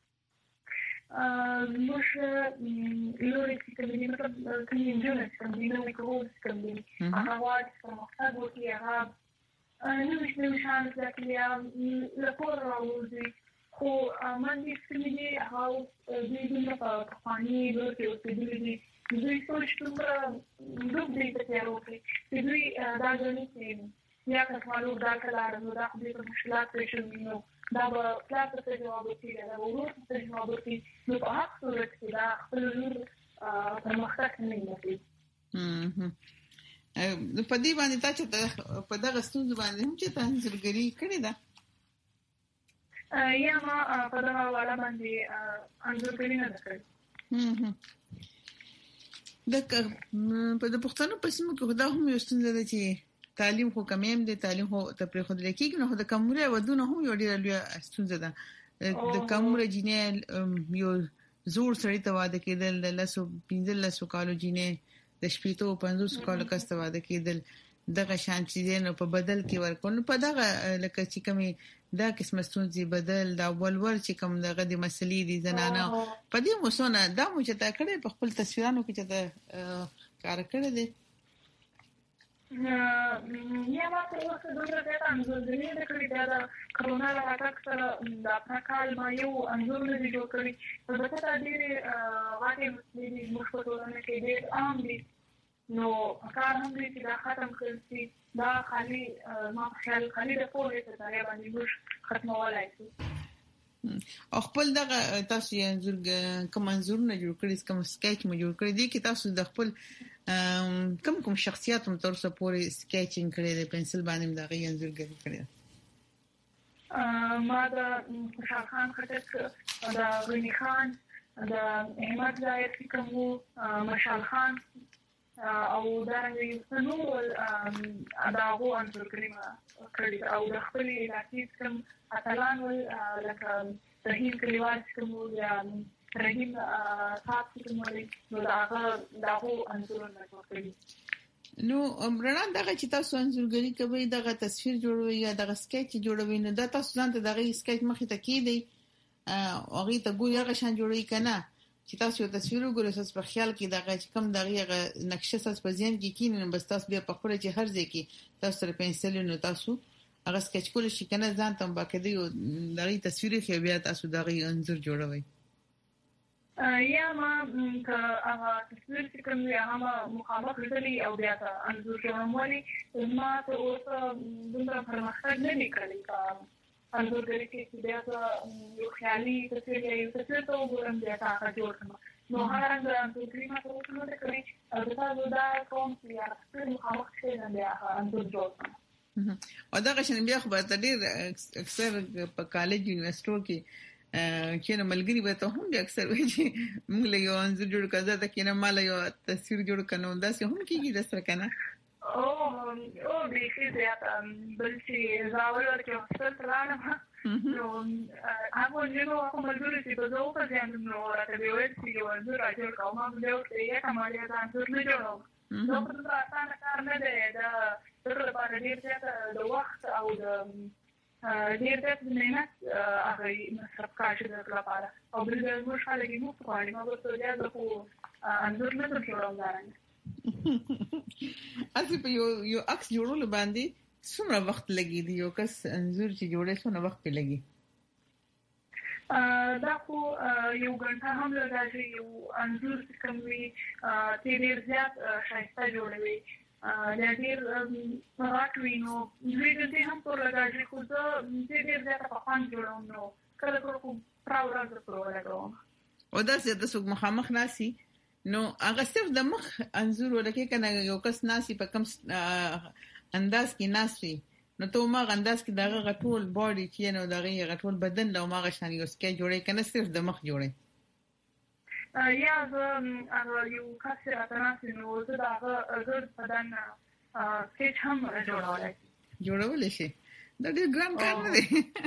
Speaker 2: موږ لوري چې کومې مطلب کومې جوړه کومې نو کوو کومې هغه واټ کومه هغه کې هغه نو مش مش عارف چې لا کور راوځي خو من دې سمې هاو دې دې په پانی ورته او دې دې دوی ټول څومره دوه دې ته راوځي چې دوی دا غوښتي چې یا کله دا کله نو دا خو دې مشکلات پېښې نو دا به پلاټ ته جواب ورکړي دا ورته ته جواب ورکړي نو په هغه صورت کې دا خپل نور په مخکښ نه وي.
Speaker 1: هم په دې باندې تاسو په دغه ستونزه باندې هم چې تاسو زرګري کړی دا
Speaker 2: یا ما په دغه والا باندې انځورګري نه کړې.
Speaker 1: هم د په د پښتنو په سیمه کې خدا هم یو ستونزه ده چې تعلیم خو کمیم دی، تعلیم خو ته پرې خود لیکيږي نو د کمره ودونه هم یو ډیر لوی ستونزه ده. د کمره جینې یو زور سړی ته واده کېدل د لاسو پنځل لاسو کالو جینې د شپېتو پنځوس کالو کسته واده کېدل دغه شان چې نو په بدل کې ورکول په دغه لکه چې کومي دا قسم ستونزې بدل دا ولور چې کوم دغه د مسلې دي زنانه په دې موسونه دا مو چې تا کړې په خپل تصویرانو کې چې دا کار کړی دی.
Speaker 2: یا ما په وخت دومره زیات انځورګري نه کړې دا کرونا له اټک سره د اپنا کال ما یو انځور نه جوړ کړی په دغه ډېر واقعي مسلې موږ په ټولنه کې ډېر عام دي نو کار هم دې چې دا ختم کړي دا خالي ما خیال خالي د پوهې څخه راغلی باندې موږ ختمولای شو.
Speaker 1: او خپل دغه تاسو یې انځور کوم انځور نه جوړ کړی کوم سکیچ مو جوړ کړی دی کې تاسو د خپل کوم کوم شخصیت هم تر څو پورې سکیچینګ کړی دی پنسل باندې دا غي انځورګري کړی
Speaker 2: ما دا خوشحال خان خټک دا غنی خان دا احمد ظاهر کومو مشال خان او دا یو نور دا هو انځورګري ما کړی او د خپل علاقې کوم اتلان لکه رحیم کلیوال کومو یا رحیم تاسو کومولي نو دا دا هو انځورونه کوي.
Speaker 1: نو رڼا دغه چې تاسو انځورګري کوي دغه تصویر جوړوي یا دغه سکیچ جوړوي نو دا تاسو ځان ته دغه سکیچ مخې ته کیدی او هغه ته ګوري هغه شان جوړوي کنه چې تاسو یو تصویر وګورئ تاسو په خیال کې دغه چې کوم دغه نقشه تاسو په ذهن کې کینې بس تاسو بیا په خپل چې هر ځای کې تاسو سره پنسل نو تاسو هغه سکیچ کول شي کنه ځان ته باکې دی دغه تصویر خو بیا تاسو دغه انځور جوړوي.
Speaker 2: یا ما که هغه تصویر چې کوم یا هغه مخامخ لیدلی او بیا ته انځور جوړولي ما ته اوس دومره پرمختګ نه دی کړی کا انځورګري کې چې بیا ته یو خیالي تصویر یا یو تصویر ته وګورم بیا ته هغه جوړ کړم نو هغه انځورګري ما ته اوس نه دی کړی او تاسو دا کوم چې یا تصویر مخامخ شي نه بیا انځور جوړ کړم
Speaker 1: او دا غشن بیا خو به ډېر اکثر په کالج یونیورسيټو کې چې نو ملګری به ته هم بیا اکثر وایي چې موږ له یو انځور جوړ کړه دا کې نه مال یو تصویر جوړ کړو دا څه هم کېږي د سره کنه
Speaker 2: او او دې چې زیات بل چې زاویه ورکه ستل ترانه نو هغه نو کوم ملګری چې په ځو په ځان نو راته ویل چې یو انځور راځي کومه به یو یې کمالیا دا انځور نه جوړو نو په دغه اسانه کار نه دی دا تر لپاره ډیر زیات د وخت او د ډیر زیات مهنت هغه مصرف کاږي د لپاره او بل د موږ خلک یې مو په اړه ما ورته ویل خو انځور نه جوړوم درنګ
Speaker 1: اسی په یو یو عکس جوړول باندې څومره وخت لګي دی یو کس انځور چې جوړې څومره وخت په لګي
Speaker 2: دا خو یو غنټه هم لګاږي یو انځور چې کوم وي چې ډیر زیات شایسته جوړوي دا ډیر راټوي نو دوی دې هم پر لګاږي خو دا ډیر زیات په خوان جوړوم نو کله کله خو پراو راځي پر لګوم
Speaker 1: او دا چې د څوک مخامخ ناسي نو هغه صرف د مخ انځور ولکه کنه یو کس ناسي په کم انداز کې ناسي نو ته ما غنداز کې دغه غټول باډي چې نو دغه غټول بدن له ما غشان یو سکه جوړې کنه صرف د مخ جوړې
Speaker 2: یا زه هغه یو کس راځي نو زه دغه زړه بدن سکیچ هم جوړولای
Speaker 1: جوړولای شي دا ډېر ګران کار نه دی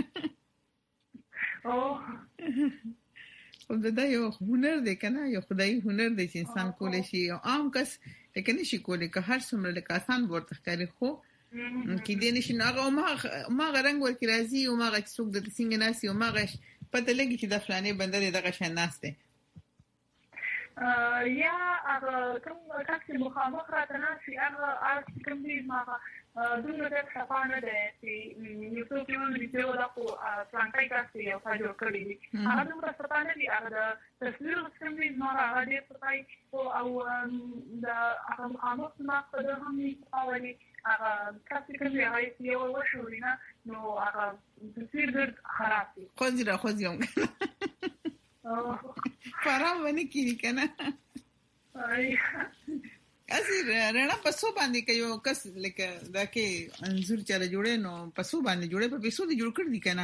Speaker 2: او
Speaker 1: او دا یو هنر دی کنه یو خدای هنر دی چې انسان کولای شي او عام کس لکه نشي کولای که هر څومره لکه آسان ورته ښکاري خو کې دې نشي هغه ما ما رنگ ورکړي راځي او ما غږ څوک د څنګه ناسي او ما غش پته لګي چې د فلانه بندر دغه شان ناسته
Speaker 2: یا هغه کوم کس مخامخ راته ناسي هغه اړ کوم دې ما دومره د خپانه ده چې یو څو کلو ویډیو دا کو پلانټای کاسي او تاسو کړی دي هغه دومره خپانه دي هغه د تصویر څخه دې نو هغه دې پای او دا هغه مخامخ ما په دغه هم حواله هغه کاسي کوي هغه یو وشورینه نو هغه تصویر ډېر خراب دي
Speaker 1: خو دې را خو دې هم فارم ونی کیږي کنه اسی رڼا پسو باندې کيو کس لکه دا کې انځور چاره جوړې نو پسو باندې جوړې په پیسو دي جوړ کړ دي کنه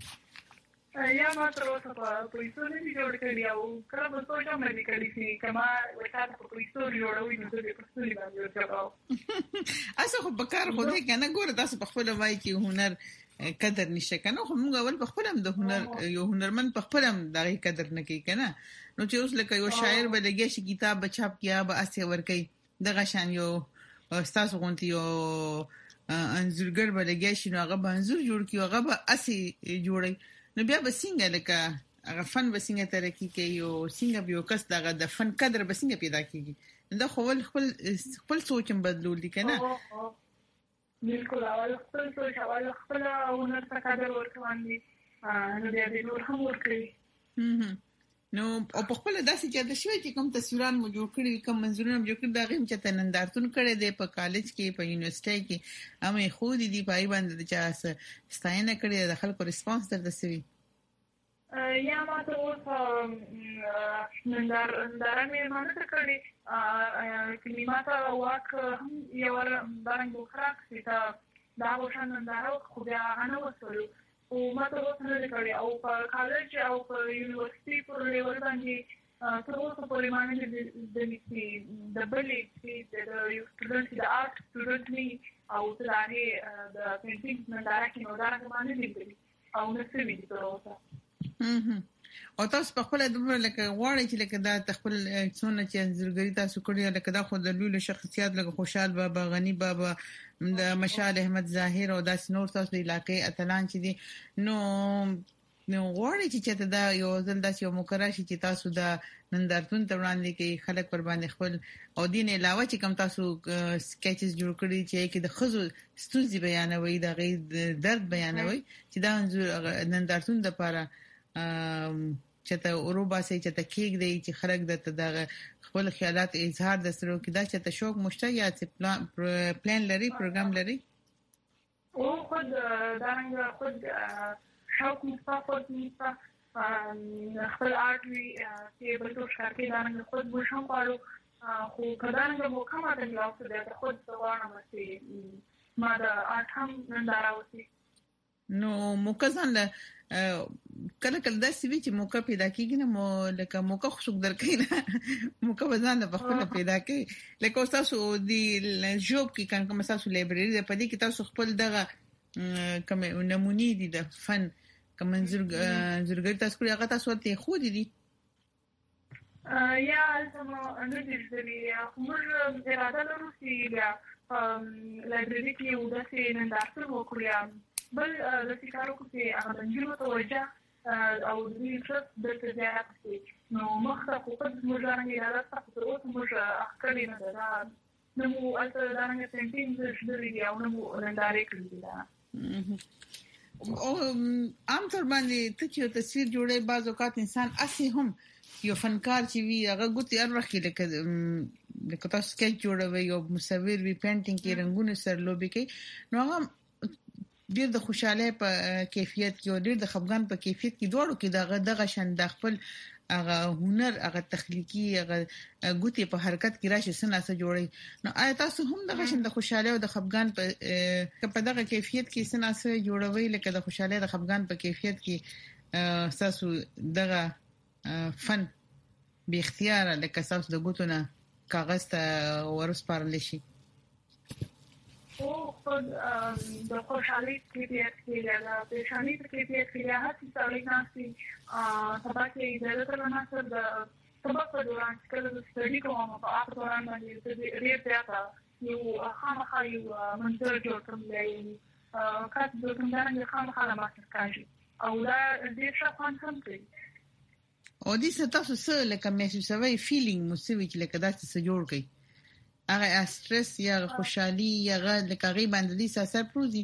Speaker 2: یا ما تر اوسه په پیسو نه جوړ کړی او کله په سوشل میډیا کې چې کما وتا په پیسو جوړوي نو دې په سوري باندې جوړاو
Speaker 1: اسه خو بکار خو دې کنه ګور تاسو په خپل وای کې هنر قدر نشه کنه خو موږ اول په خپل هم د هنر یو هنرمن په خپل هم دغه قدر نه کوي کنه نو چې اوس لکه یو شاعر بلګي شي کتاب بچاپ کیا به اسه ور کوي دغه شان یو استاد غونتی یو انځورګر بلګي شي نو هغه انځور جوړ کیو هغه به اسه جوړي نو بیا به څنګه لکه هغه فن به څنګه ترقی کوي او څنګه به یو کس دغه د فن قدر به څنګه پیدا کیږي دا خو خپل خپل سوچم بدلول دي کنه
Speaker 2: بالکل اول خپل سوچ اول خپل هنر څخه قدر ورکوي نو بیا دې نور هم ورکوي
Speaker 1: نو او په خپل داسې چې د شوي چې کوم تصویران مو جوړ کړی کوم منظورونه جوړ کړی دا غیم چې تنندارتون کړي دی په کالج کې په یونیورسيټي کې امه خو دي دی پای باندې چې ستاینه کړي د خلکو ریسپانس درته سوي
Speaker 2: یا ما ته اوس نندار ننداره مې مانه کړی کلمات واک یو باندې وکړه چې دا وشان ننداره خو بیا نه وسولو او ما ته اوس نه کړی او په کالج او په یونیورسيټي پر لیول باندې تر اوسه پورې باندې د دې د بلې چې د یو سټوډنټ د آرټ سټوډنټ می او تلاره د پینټینګ ننداره کې نو دا باندې دي او نو څه وی تر اوسه
Speaker 1: او تاسو په خپل دمر لکه غواړئ چې لکه دا خپل څونه چې انځورګری تاسو کړی لکه دا خو د لوی شخصیت لکه خوشحال بابا غنی بابا د مشال احمد ظاهر او داس نور تاسو د علاقې اتلان چې دي نو نو غواړئ چې ته دا یو ځل داس یو مقرره شي چې تاسو دا نندارتون ته وړاندې کې خلک پر باندې خپل او دین علاوه چې کوم تاسو سکیچز جوړ کړی چې کې د خزو ستونزې بیانوي د غي درد بیانوي چې دا نندارتون د لپاره چې ته اوروبا سي چې ته کېګ دی چې خلک د دغه خپل خیالات اظهار د سره کې دا چې ته شوق مشته یا چې پلان پلان لري پروګرام لري
Speaker 2: او خود دارنګ خود شوق مستقبل مستقبل خپل آرټ وی چې بل څه ښکاري دارنګ خود مشم پالو خو کدانګ مو کومه د لاس د خود څوانه مستي ما د آرټ هم ننداراوسی
Speaker 1: نو موکزان له کله کله د سی وی چې موقع پیدا کیږي نو مو لکه موقع خوشو درکې نه موقع وزن په خپل پیدا کوي لکه تاسو دی جوب کې کان کوم تاسو لایبرری د پدې کې تاسو خپل دغه کوم نمونې دي د فن کوم زرګر تاسو کوی هغه تاسو ته خو دي
Speaker 2: یا سمو نه دي چې موږ اراده لرو چې لایبرری کې وداسې نندارتون وکړو بل د فکرو کې هغه د جنو توجه او د دې څه د تجارت کې نو مخه خو په موږ باندې راځي چې اوس موږ اخلي نه ده نو اته دا نه پینټینګ د شډري او نو نندارې کړی دا
Speaker 1: او عام طور باندې ته چې تصویر جوړې بعض اوقات انسان اسی هم یو فنکار چې وی هغه ګوتې ارخي لکه لکه تاسو سکیچ جوړوي او مصور وی پینټینګ کې رنگونه سره لوبي کوي نو هغه ډیر د خوشاله په کیفیت کې او ډیر د خفګان په کیفیت کې دوړو کې دغه دغه شان د خپل هغه هنر هغه تخلیقي هغه ګوتې په حرکت کې راشي سناسه جوړي نو آیا تاسو هم دغه شان د خوشاله او د خفګان په په دغه کیفیت کې سناسه جوړوي لکه د خوشاله د خفګان په کیفیت کې تاسو دغه فن به اختیار لکه تاسو د ګوتونه کاغذ ته ورسپارل شي
Speaker 2: او خود د خوشحالي کیفیت کې دا د شانې کیفیت کې هغه څه چې ناسي سبا کې د لټرانه سره د سبا په دوران کې د سټډي کوم په اپ دوران باندې د ډېر زیاته یو خامخا یو منځر جوړ کړم دی کات د کومه خامخا لا ماستر کاږي او دا ډېر ښه خوند هم کوي
Speaker 1: او دې ستاسو سره لکه محسوسوي فیلینګ مو سوي چې لکه دا څه جوړ کړي هغه استرس یا خوشحالي یا غږ لکه غي باندې دې اثر پروزي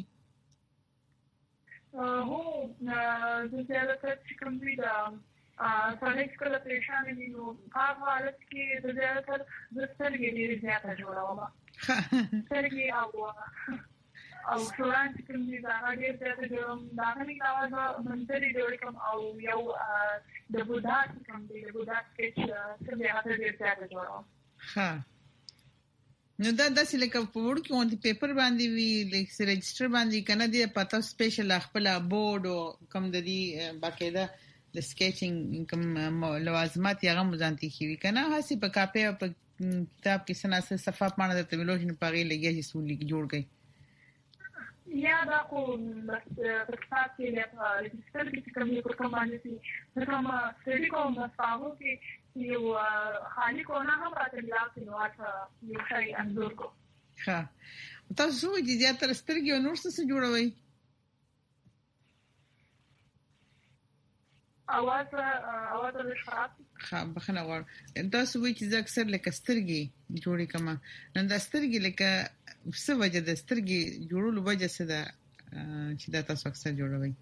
Speaker 2: هو د زیاتره چې کوم دی دا سړی کله پریشان دي نو هغه حالت کې د زیاتره د سترګې ډېر زیاته جوړاوه سترګې او او څوان چې کوم دی دا ډېر زیاته جوړم دا نه کاوه منځري جوړ کوم او یو د بودا کوم دی د بودا سکیچ څه دی هغه ډېر زیاته جوړاوه
Speaker 1: ها نو دا داسې لکه په وړ کې اون پیپر باندې وی لیکس رجستر باندې کنه دی پتا سپیشل خپل بورډ او کوم د دې باقاعده د سکیچینګ کوم لوازمات یې مزانتي کیږي کنه هسي په کاپه په کتاب کې سناسه صفحه باندې د تبلوژن پاغي لګي چې سولې جوړ کړي
Speaker 2: یا دا کو بس په کتاب کې له رجستر کې کوم یو کوم باندې چې کوم سټډي کوم تاسو کې یو خالي کونه هم راځي چې نو اته یو شی انځور کو
Speaker 1: ها تاسو چې زیاتره سترګې او نور څه جوړوي
Speaker 2: اواز اواز د شراب
Speaker 1: ها بخنه ور تاسو وی چې اکثر لکه سترګې جوړې کما نن د سترګې لکه څه وجه د سترګې جوړولو وجه څه ده چې دا تاسو اکثر جوړوي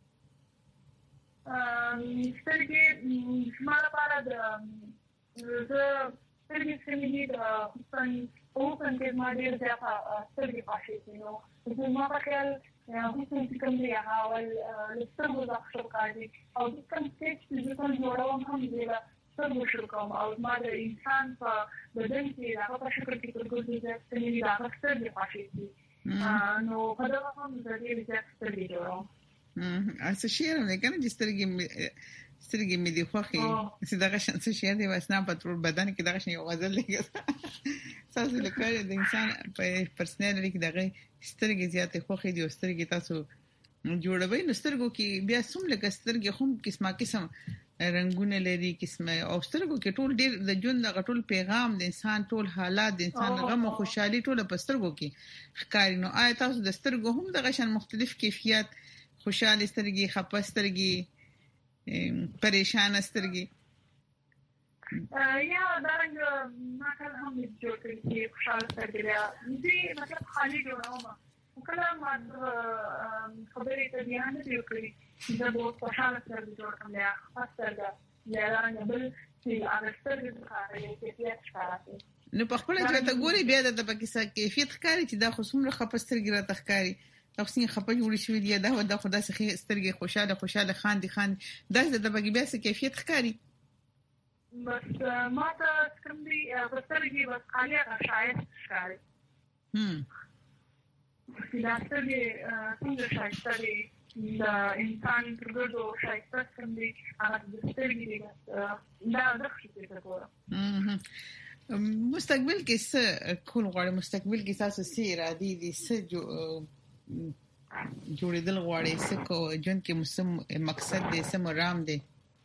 Speaker 2: سترګې زما لپاره د زه سترګې څنګه د خپل او څنګه ما ډېر ځکه سترګې پاشي نو زه ما خیال هغه څنګه کوم دی هغه سترګې د خپل کاري او کوم څه چې زه کوم جوړوم هم دی سترګې شو کوم او ما د انسان په بدن کې هغه په شکل کې څرګندې ده چې هغه سترګې پاشي نو په دا هم د دې ځکه سترګې جوړوم
Speaker 1: اسه شیر نه کنه چې سترګې سترګې مې دی خوخي چې دا غشن څه شیر دی واسنه په ټول بدن کې دا غشن یو غزل لګي تاسو لکه د انسان په پرسنالټي کې دغه سترګې زیاتې خوخي دي او سترګې تاسو جوړوي نو سترګو کې بیا سم لکه سترګې هم قسمه قسم رنگونه لري قسمه او سترګو کې ټول ډېر د ژوند د ټول پیغام د انسان ټول حالات د انسان غم او خوشحالي ټول په سترګو کې ښکاري نو آیا تاسو د سترګو هم د غشن مختلف کیفیت خوشاله سترګې خپه سترګې پریشان سترګې
Speaker 2: یا درنګ ما کله هم جوړ کړی چې خوشاله سترګې دي مطلب خالي جوړوم کله ما خبرې ته بیان نه کړی چې د خوشاله سترګې جوړ کړم یا خاصه یا رنګ بل چې اغستر د یو کیفیت ښکاري.
Speaker 1: نو په خپل چې ته ګوري بیا د پاکستان کیفیت ښکاري چې دا خصومره خپسترګي را تخکاری تاسو څنګه خپل جوړ شوی دی دا د خدا څخه سترګي خوشاله خوشاله خان دي خان دا د بګي بیا څه کیفیت ښکاري.
Speaker 2: بس ما ته کوم دی سترګي بس خالي غشایت ښکاري. هم دا سترګي څنګه شایسته دي دا انسان پرګو شایسته کوم دی هغه د سترګي دا د ښکته کوله.
Speaker 1: مستقبل کې څه کول غواړي مستقبل کې تاسو سي را دي دي څه جو جوړېدل غواړي څه کو جون کې مسم مقصد دې سم رام دي.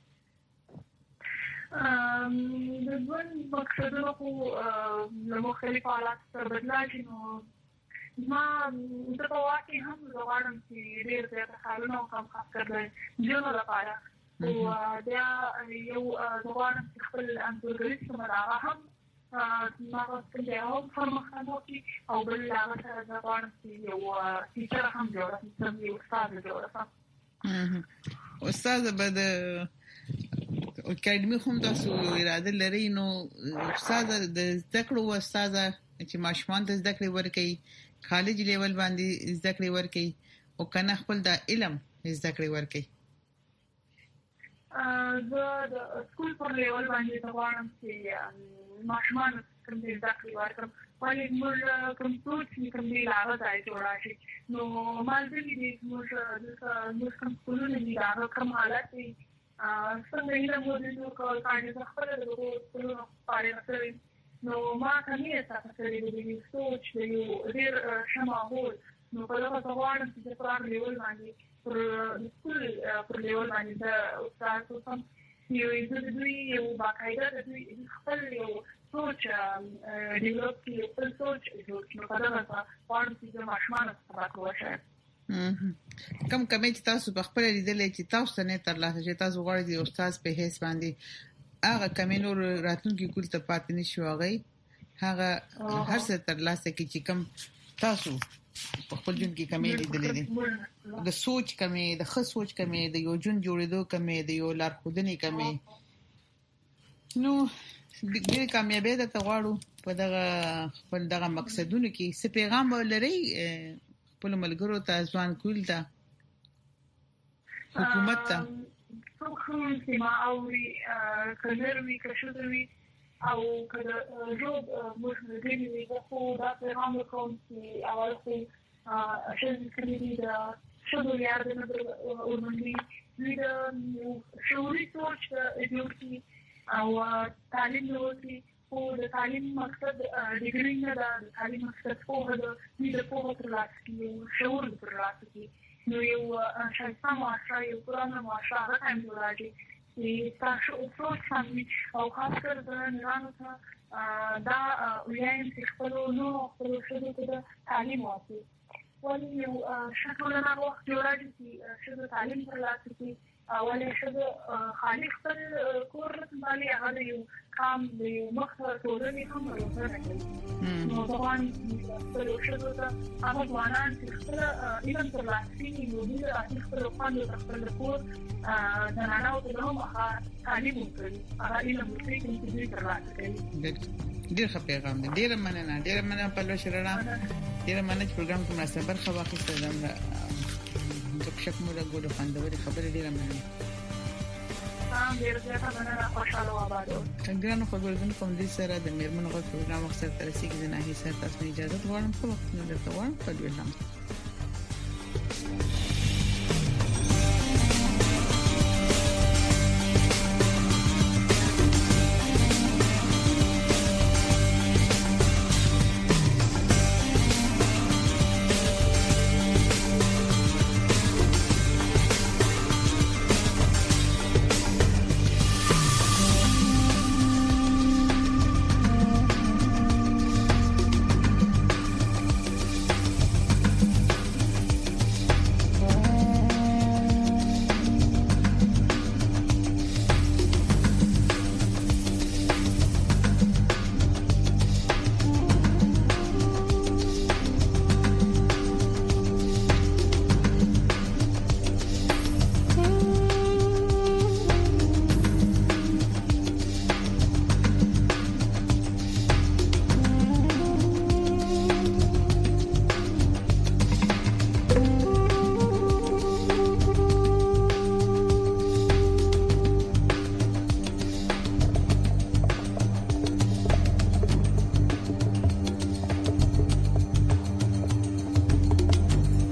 Speaker 2: ام د ژوند مقصدونه خو له مختلفو حالاتو سره بدلېږي نو ما د په واقع هم غواړم چې ډېر زیات حالونه هم خاص کړم ژوند لپاره او دا یو غواړم چې خپل انځورګري سره راغلم ما غوښتل چې هم خامو کې او بل هغه سره د غواړم چې یو ټیچر هم جوړ کړم یو استاد جوړ کړم.
Speaker 1: استاد به د اکیډمي هم تاسو اراده لري نو استاد د ذکر او استاد چې ماشومان د ذکر ورکړي کالج لیول باندې ذکر ورکړي او کنه خپل د علم ذکر ورکړي.
Speaker 2: زه د سکول پر لیول باندې غواړم چې ماشومان کوم دې ذکر ورکړم ولې موږ کوم څه کوم دې لاره ځای جوړا شي نو مال دې دې موږ د موږ کوم سکولونه دي دا کوم حالت دي څنګه یې موږ د کول کاڼي خپل د سکولونو پاره سره نو ما کمی تاسو سره دې سوچ دې ډېر شماول نو په لاره غواړم چې په اړه لیول باندې پر سکول پر لیول باندې دا استاد کوم یو د دوی یو باقاعده د دوی خپل یو سوچ ډیولپ کړي خپل سوچ جوړ نو په لاره باندې چې ماشومان سره کوي.
Speaker 1: کوم کومه چې تاسو په خپل لیدلې چې تاسو نه تر لاسه چې تاسو غواړئ د استاد په هیڅ باندې هغه کمینور راتلونکي کول ته پاتې نشو هغه هغه هر څه تر لاسه کې چې کوم تاسو په خپل جون کې کمی لیدلې دي د سوچ کمی د خص سوچ کمی د یو جون جوړېدو کمی د یو لار خودنی کمی نو د کامیابی د تغواړو په دغه خپل دغه مقصدونو کې څه پیغام ولري خپل ملګرو ته ځوان کول ته حکومت ته
Speaker 2: څو چې ما اوري کلروي کښوي او کله جوړ موږ دې وی خو دا پیغام کوم چې اول څه چې کلیدي دا شنو یاد نه ورمنډي دا شوري سوچ ایډیوټي او تعلیم نوځي او د تعلیم مقصد ډیګری نه دا د تعلیم مقصد په هغه د په ترلاسه شعور ترلاسه نو یو شایسته معاشره یو قرآن معاشره هم راځي چې تاسو سوچ سمي او خاص کر د نړیوالو ته دا ویایم چې خپل نو خپل شته د تعلیم واسي ولې یو شکل نه وخت جوړاږي چې شته تعلیم ترلاسه کړي ولې شته خالق پر کور باندې هغه یو کام دی مخه ټولنې هم ورته نو طبعا په شته ته هغه ځوانان چې خپل علم ترلاسه کړي نو دوی خپل خپل خپل کور د نړیوالو ته هم تعلیم ورکړي هغه علم ورکړي چې دوی ترلاسه کړي.
Speaker 1: ډېر ښه پیغام دی. ډېر مننه ډېر مننه په لور شرنا ډېر مننه چې پروګرام کوم ناسه برخه واخیسته زم د شپ مو له ګولو خندوري خبرې ډېر مننه.
Speaker 2: ها ډېر زیاته مننه خوشاله و آبادو.
Speaker 1: څنګه خبرونه کوم دي سره د میرمنو غو پروګرام وخت سره ترسي کې نه هي سره تاسو اجازه غواړم خو وخت نه درته وایم په دې لامل